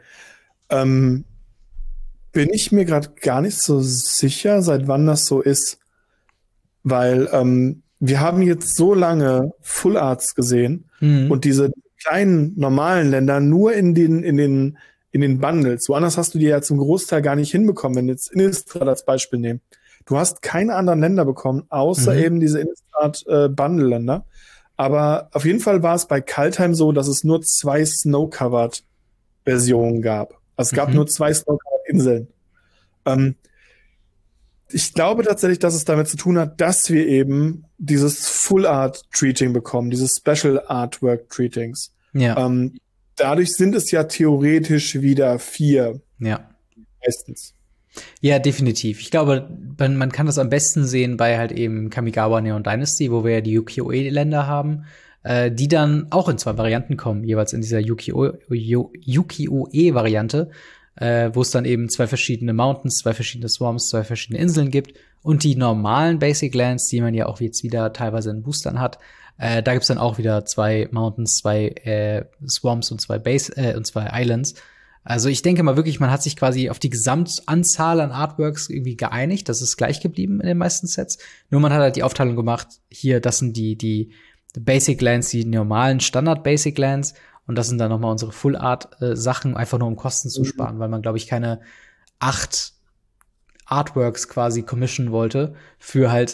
Bin ich mir gerade gar nicht so sicher, seit wann das so ist. Weil wir haben jetzt so lange Full Arts gesehen und diese kleinen normalen Länder nur in den Bundles. Woanders hast du die ja zum Großteil gar nicht hinbekommen, wenn wir jetzt Innistrad als Beispiel nehmen. Du hast keine anderen Länder bekommen, außer eben diese Innistrad Bundle-Länder. Aber auf jeden Fall war es bei Kaldheim so, dass es nur 2 Snow-Covered Versionen gab. Also es gab nur 2 Snow-Covered Inseln. Ich glaube tatsächlich, dass es damit zu tun hat, dass wir eben dieses Full-Art-Treating bekommen, dieses Special-Artwork-Treatings. Ja. Dadurch sind es ja theoretisch wieder 4. Ja. Meistens. Ja, definitiv. Ich glaube, man kann das am besten sehen bei halt eben Kamigawa Neon Dynasty, wo wir ja die Yukioe-Länder haben, die dann auch in 2 Varianten kommen, jeweils in dieser Yukioe-Variante, wo es dann eben 2 verschiedene Mountains, 2 verschiedene Swarms, 2 verschiedene Inseln gibt und die normalen Basic Lands, die man ja auch jetzt wieder teilweise in Boostern hat. Da gibt's dann auch wieder 2 Mountains, 2 Swarms und 2 Islands. Also ich denke mal wirklich, man hat sich quasi auf die Gesamtanzahl an Artworks irgendwie geeinigt. Das ist gleich geblieben in den meisten Sets. Nur man hat halt die Aufteilung gemacht, hier, das sind die Basic Lands, die normalen Standard Basic Lands. Und das sind dann nochmal unsere Full Art Sachen, einfach nur um Kosten zu sparen, weil man, glaube ich, keine 8 Artworks quasi commissionen wollte für halt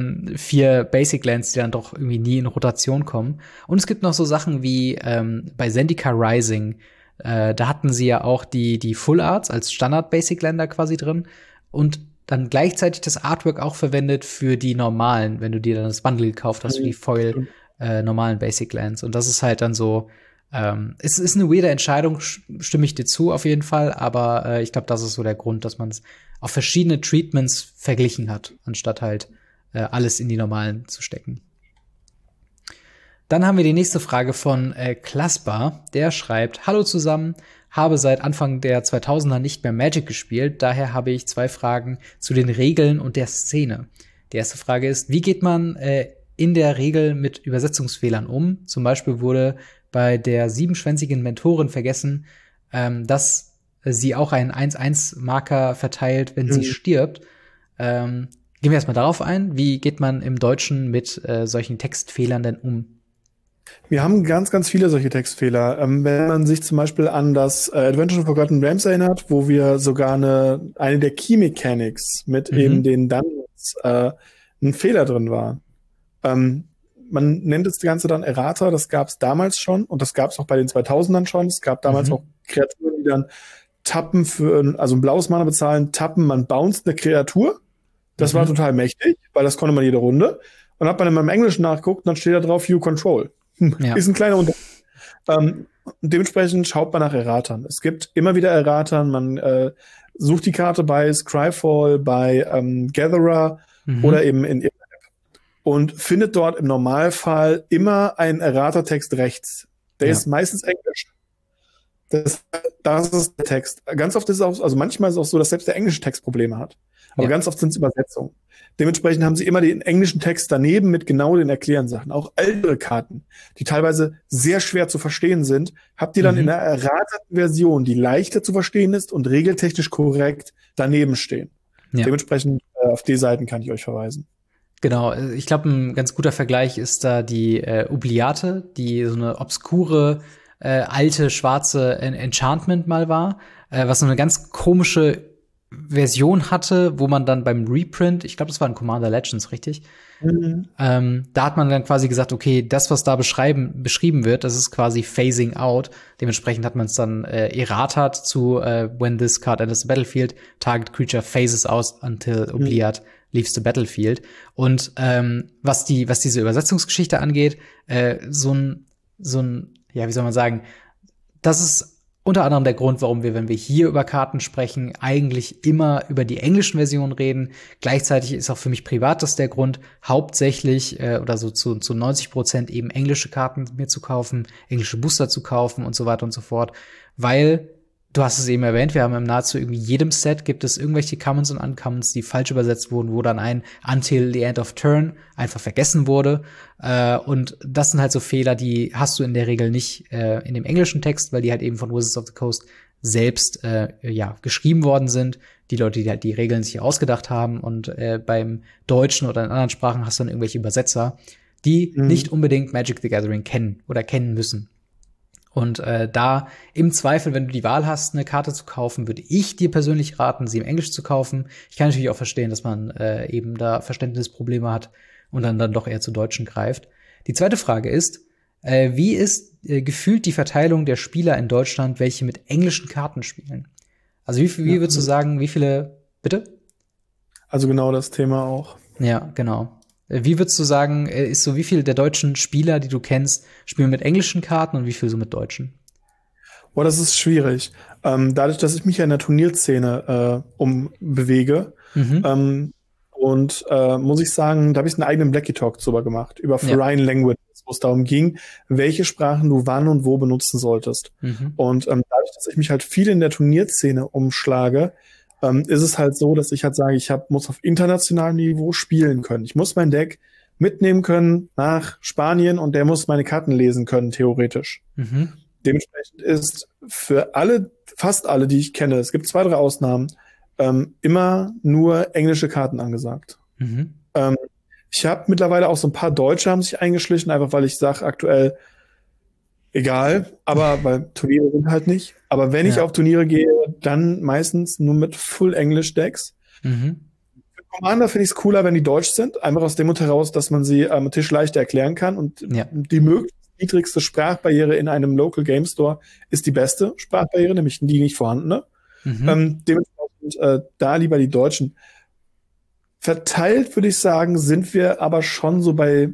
4 Basic Lands, die dann doch irgendwie nie in Rotation kommen. Und es gibt noch so Sachen wie bei Zendika Rising, da hatten sie ja auch die Full Arts als Standard Basic Länder quasi drin und dann gleichzeitig das Artwork auch verwendet für die normalen, wenn du dir dann das Bundle gekauft hast, für die Foil normalen Basic Lands. Und das ist halt dann so, es ist eine weirde Entscheidung, stimme ich dir zu auf jeden Fall, aber ich glaube, das ist so der Grund, dass man es auf verschiedene Treatments verglichen hat, anstatt halt alles in die normalen zu stecken. Dann haben wir die nächste Frage von Klasper. Der schreibt: Hallo zusammen, habe seit Anfang der 2000er nicht mehr Magic gespielt. Daher habe ich 2 Fragen zu den Regeln und der Szene. Die erste Frage ist: Wie geht man in der Regel mit Übersetzungsfehlern um? Zum Beispiel wurde bei der 7-schwänzigen Mentorin vergessen, dass sie auch einen 1-1-Marker verteilt, wenn sie stirbt. Gehen wir erstmal darauf ein. Wie geht man im Deutschen mit solchen Textfehlern denn um? Wir haben ganz, ganz viele solche Textfehler. Wenn man sich zum Beispiel an das Adventure of Forgotten Realms erinnert, wo wir sogar eine der Key Mechanics mit eben den Dungeons ein Fehler drin war. Man nennt das Ganze dann Errata, das gab es damals schon und das gab es auch bei den 2000ern schon. Es gab damals auch Kreaturen, die dann tappen also ein blaues Mana bezahlen, tappen, man bounced eine Kreatur. Das war total mächtig, weil das konnte man jede Runde. Und hat man in meinem Englischen nachgeguckt, dann steht da drauf You Control. Ja. Ist ein kleiner Unterschied. Dementsprechend schaut man nach Erratern. Es gibt immer wieder Erratern. Man sucht die Karte bei Scryfall, bei Gatherer oder eben in App und findet dort im Normalfall immer einen Erratertext rechts. Der ist meistens Englisch. Das ist der Text. Ganz oft ist es auch, also manchmal ist es auch so, dass selbst der englische Text Probleme hat. Aber ganz oft sind es Übersetzungen. Dementsprechend haben sie immer den englischen Text daneben mit genau den Erklärsachen. Auch ältere Karten, die teilweise sehr schwer zu verstehen sind, habt ihr dann in einer erraterten Version, die leichter zu verstehen ist und regeltechnisch korrekt daneben stehen. Ja. Dementsprechend auf die Seiten kann ich euch verweisen. Genau, ich glaube, ein ganz guter Vergleich ist da die Oubliate, die so eine obskure, alte, schwarze Enchantment mal war, was so eine ganz komische Version hatte, wo man dann beim Reprint, ich glaube, das war in Commander Legends, richtig? Da hat man dann quasi gesagt, okay, das, was da beschrieben wird, das ist quasi Phasing Out. Dementsprechend hat man es dann erratet zu When this card enters the battlefield, target creature phases out until Oubliette leaves the battlefield. Und was diese Übersetzungsgeschichte angeht, so ein, ja, wie soll man sagen, das ist unter anderem der Grund, warum wir, wenn wir hier über Karten sprechen, eigentlich immer über die englischen Versionen reden. Gleichzeitig ist auch für mich privat das der Grund, hauptsächlich oder so zu 90% eben englische Karten mir zu kaufen, englische Booster zu kaufen und so weiter und so fort. Weil, du hast es eben erwähnt, wir haben im nahezu irgendwie jedem Set gibt es irgendwelche Commons und Uncommons, die falsch übersetzt wurden, wo dann ein Until the End of Turn einfach vergessen wurde. Und das sind halt so Fehler, die hast du in der Regel nicht in dem englischen Text, weil die halt eben von Wizards of the Coast selbst geschrieben worden sind. Die Leute, die halt die Regeln sich ausgedacht haben. Und beim Deutschen oder in anderen Sprachen hast du dann irgendwelche Übersetzer, die nicht unbedingt Magic the Gathering kennen oder kennen müssen. Und da im Zweifel, wenn du die Wahl hast, eine Karte zu kaufen, würde ich dir persönlich raten, sie im Englisch zu kaufen. Ich kann natürlich auch verstehen, dass man eben da Verständnisprobleme hat und dann doch eher zu Deutschen greift. Die zweite Frage ist, wie ist gefühlt die Verteilung der Spieler in Deutschland, welche mit englischen Karten spielen? Also wie würdest du sagen, wie viele, bitte? Also genau das Thema auch. Ja, genau. Wie würdest du sagen, wie viel der deutschen Spieler, die du kennst, spielen mit englischen Karten und wie viel so mit deutschen? Boah, das ist schwierig. Dadurch, dass ich mich ja in der Turnierszene bewege, Mhm. muss ich sagen, da habe ich einen eigenen Blackie Talk drüber gemacht, über Ja. Foreign Languages, wo es darum ging, welche Sprachen du wann und wo benutzen solltest. Mhm. Und dadurch, dass ich mich halt viel in der Turnierszene umschlage, ist es halt so, dass ich halt sage, muss auf internationalem Niveau spielen können. Ich muss mein Deck mitnehmen können nach Spanien und der muss meine Karten lesen können, theoretisch. Mhm. Dementsprechend ist für fast alle, die ich kenne, es gibt 2, 3 Ausnahmen, immer nur englische Karten angesagt. Mhm. Ich habe mittlerweile auch so ein paar Deutsche haben sich eingeschlichen, einfach weil ich sage aktuell, egal, aber weil Turniere sind halt nicht. Aber wenn ich auf Turniere gehe, dann meistens nur mit Full-English-Decks. Mhm. Für Commander finde ich es cooler, wenn die deutsch sind, einfach aus dem Grund heraus, dass man sie am Tisch leichter erklären kann und die möglichst niedrigste Sprachbarriere in einem Local Game Store ist die beste Sprachbarriere, nämlich die nicht vorhandene. Dementsprechend da lieber die Deutschen. Verteilt würde ich sagen, sind wir aber schon so bei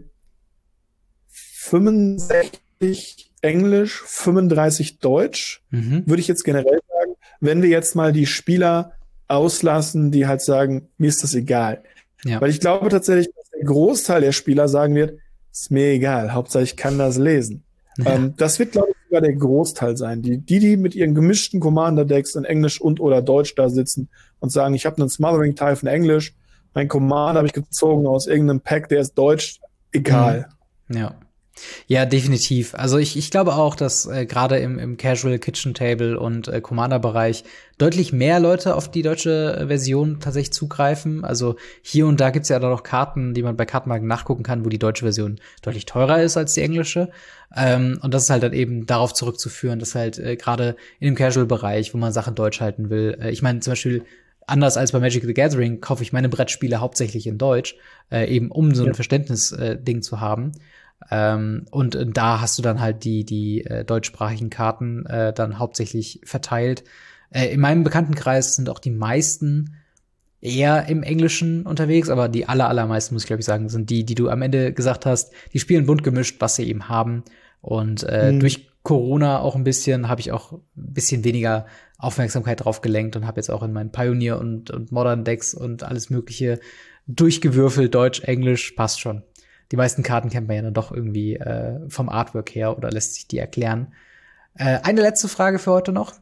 65 Englisch, 35 Deutsch, würde ich jetzt generell sagen, wenn wir jetzt mal die Spieler auslassen, die halt sagen, mir ist das egal. Ja. Weil ich glaube tatsächlich, dass der Großteil der Spieler sagen wird, ist mir egal, Hauptsache ich kann das lesen. Ja. Das wird, glaube ich, sogar der Großteil sein. Die mit ihren gemischten Commander-Decks in Englisch und oder Deutsch da sitzen und sagen, ich habe einen Smothering Tithe in Englisch, mein Commander habe ich gezogen aus irgendeinem Pack, der ist deutsch, egal. Ja. Ja, definitiv. Also ich glaube auch, dass gerade im Casual Kitchen Table und Commander-Bereich deutlich mehr Leute auf die deutsche Version tatsächlich zugreifen. Also hier und da gibt's ja dann noch Karten, die man bei Kartenmarken nachgucken kann, wo die deutsche Version deutlich teurer ist als die englische. Und das ist halt dann eben darauf zurückzuführen, dass halt gerade in dem Casual-Bereich, wo man Sachen deutsch halten will, ich meine zum Beispiel anders als bei Magic the Gathering kaufe ich meine Brettspiele hauptsächlich in Deutsch, eben um so ein Verständnis-Ding zu haben. Und da hast du dann halt die deutschsprachigen Karten dann hauptsächlich verteilt. In meinem Bekanntenkreis sind auch die meisten eher im Englischen unterwegs, aber die allermeisten, muss ich glaube ich sagen, sind die du am Ende gesagt hast, die spielen bunt gemischt, was sie eben haben. Und durch Corona auch ein bisschen, habe ich auch ein bisschen weniger Aufmerksamkeit drauf gelenkt und habe jetzt auch in meinen Pioneer und Modern Decks und alles Mögliche durchgewürfelt, Deutsch, Englisch, passt schon. Die meisten Karten kennt man ja dann doch irgendwie vom Artwork her oder lässt sich die erklären. Eine letzte Frage für heute noch,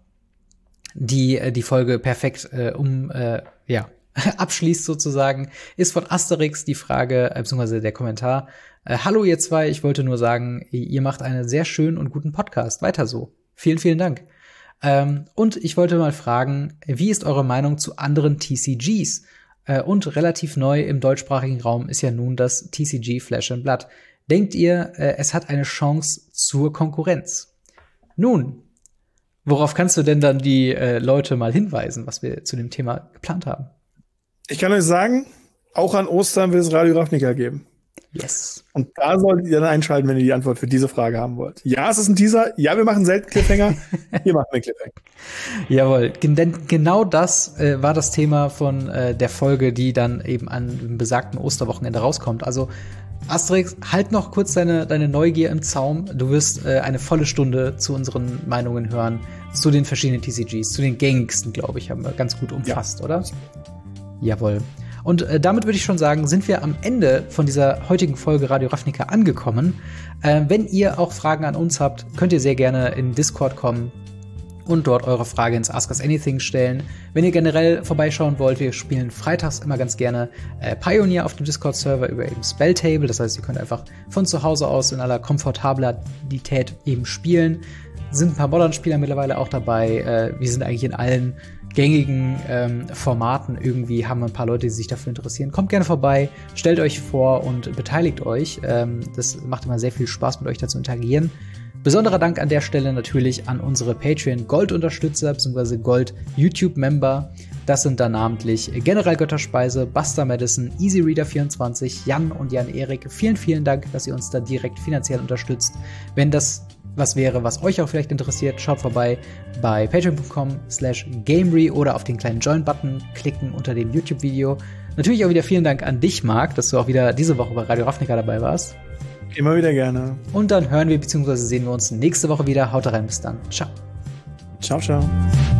die Folge perfekt abschließt sozusagen, ist von Asterix die Frage, beziehungsweise der Kommentar. Hallo ihr zwei, ich wollte nur sagen, ihr macht einen sehr schönen und guten Podcast. Weiter so. Vielen, vielen Dank. Und ich wollte mal fragen, wie ist eure Meinung zu anderen TCGs? Und relativ neu im deutschsprachigen Raum ist ja nun das TCG Flesh and Blood. Denkt ihr, es hat eine Chance zur Konkurrenz? Nun, worauf kannst du denn dann die Leute mal hinweisen, was wir zu dem Thema geplant haben? Ich kann euch sagen, auch an Ostern wird es Radio Ravnica geben. Yes. Und da solltet ihr dann einschalten, wenn ihr die Antwort für diese Frage haben wollt. Ja, es ist ein Teaser. Ja, wir machen selten Cliffhanger. Wir machen einen Cliffhanger. Jawohl, denn genau das war das Thema von der Folge, die dann eben an dem besagten Osterwochenende rauskommt. Also Asterix, halt noch kurz deine Neugier im Zaum. Du wirst eine volle Stunde zu unseren Meinungen hören, zu den verschiedenen TCGs, zu den gängigsten, glaube ich, haben wir ganz gut umfasst, oder? Jawohl. Und damit würde ich schon sagen, sind wir am Ende von dieser heutigen Folge Radio Ravnica angekommen. Wenn ihr auch Fragen an uns habt, könnt ihr sehr gerne in Discord kommen und dort eure Frage ins Ask Us Anything stellen. Wenn ihr generell vorbeischauen wollt, wir spielen freitags immer ganz gerne Pioneer auf dem Discord-Server über eben Spelltable. Das heißt, ihr könnt einfach von zu Hause aus in aller Komfortabilität eben spielen. Sind ein paar Modern-Spieler mittlerweile auch dabei. Wir sind eigentlich in allen gängigen Formaten irgendwie, haben ein paar Leute, die sich dafür interessieren. Kommt gerne vorbei, stellt euch vor und beteiligt euch. Das macht immer sehr viel Spaß, mit euch da zu interagieren. Besonderer Dank an der Stelle natürlich an unsere Patreon-Gold-Unterstützer bzw. Gold-YouTube-Member. Das sind dann namentlich General Götterspeise, Buster Madison, EasyReader24, Jan und Jan-Erik. Vielen, vielen Dank, dass ihr uns da direkt finanziell unterstützt. Wenn das was wäre, was euch auch vielleicht interessiert, schaut vorbei bei patreon.com/gamery oder auf den kleinen Join-Button klicken unter dem YouTube-Video. Natürlich auch wieder vielen Dank an dich, Marc, dass du auch wieder diese Woche bei Radio Ravnica dabei warst. Immer wieder gerne. Und dann hören wir bzw. sehen wir uns nächste Woche wieder. Haut rein, bis dann. Ciao. Ciao, ciao.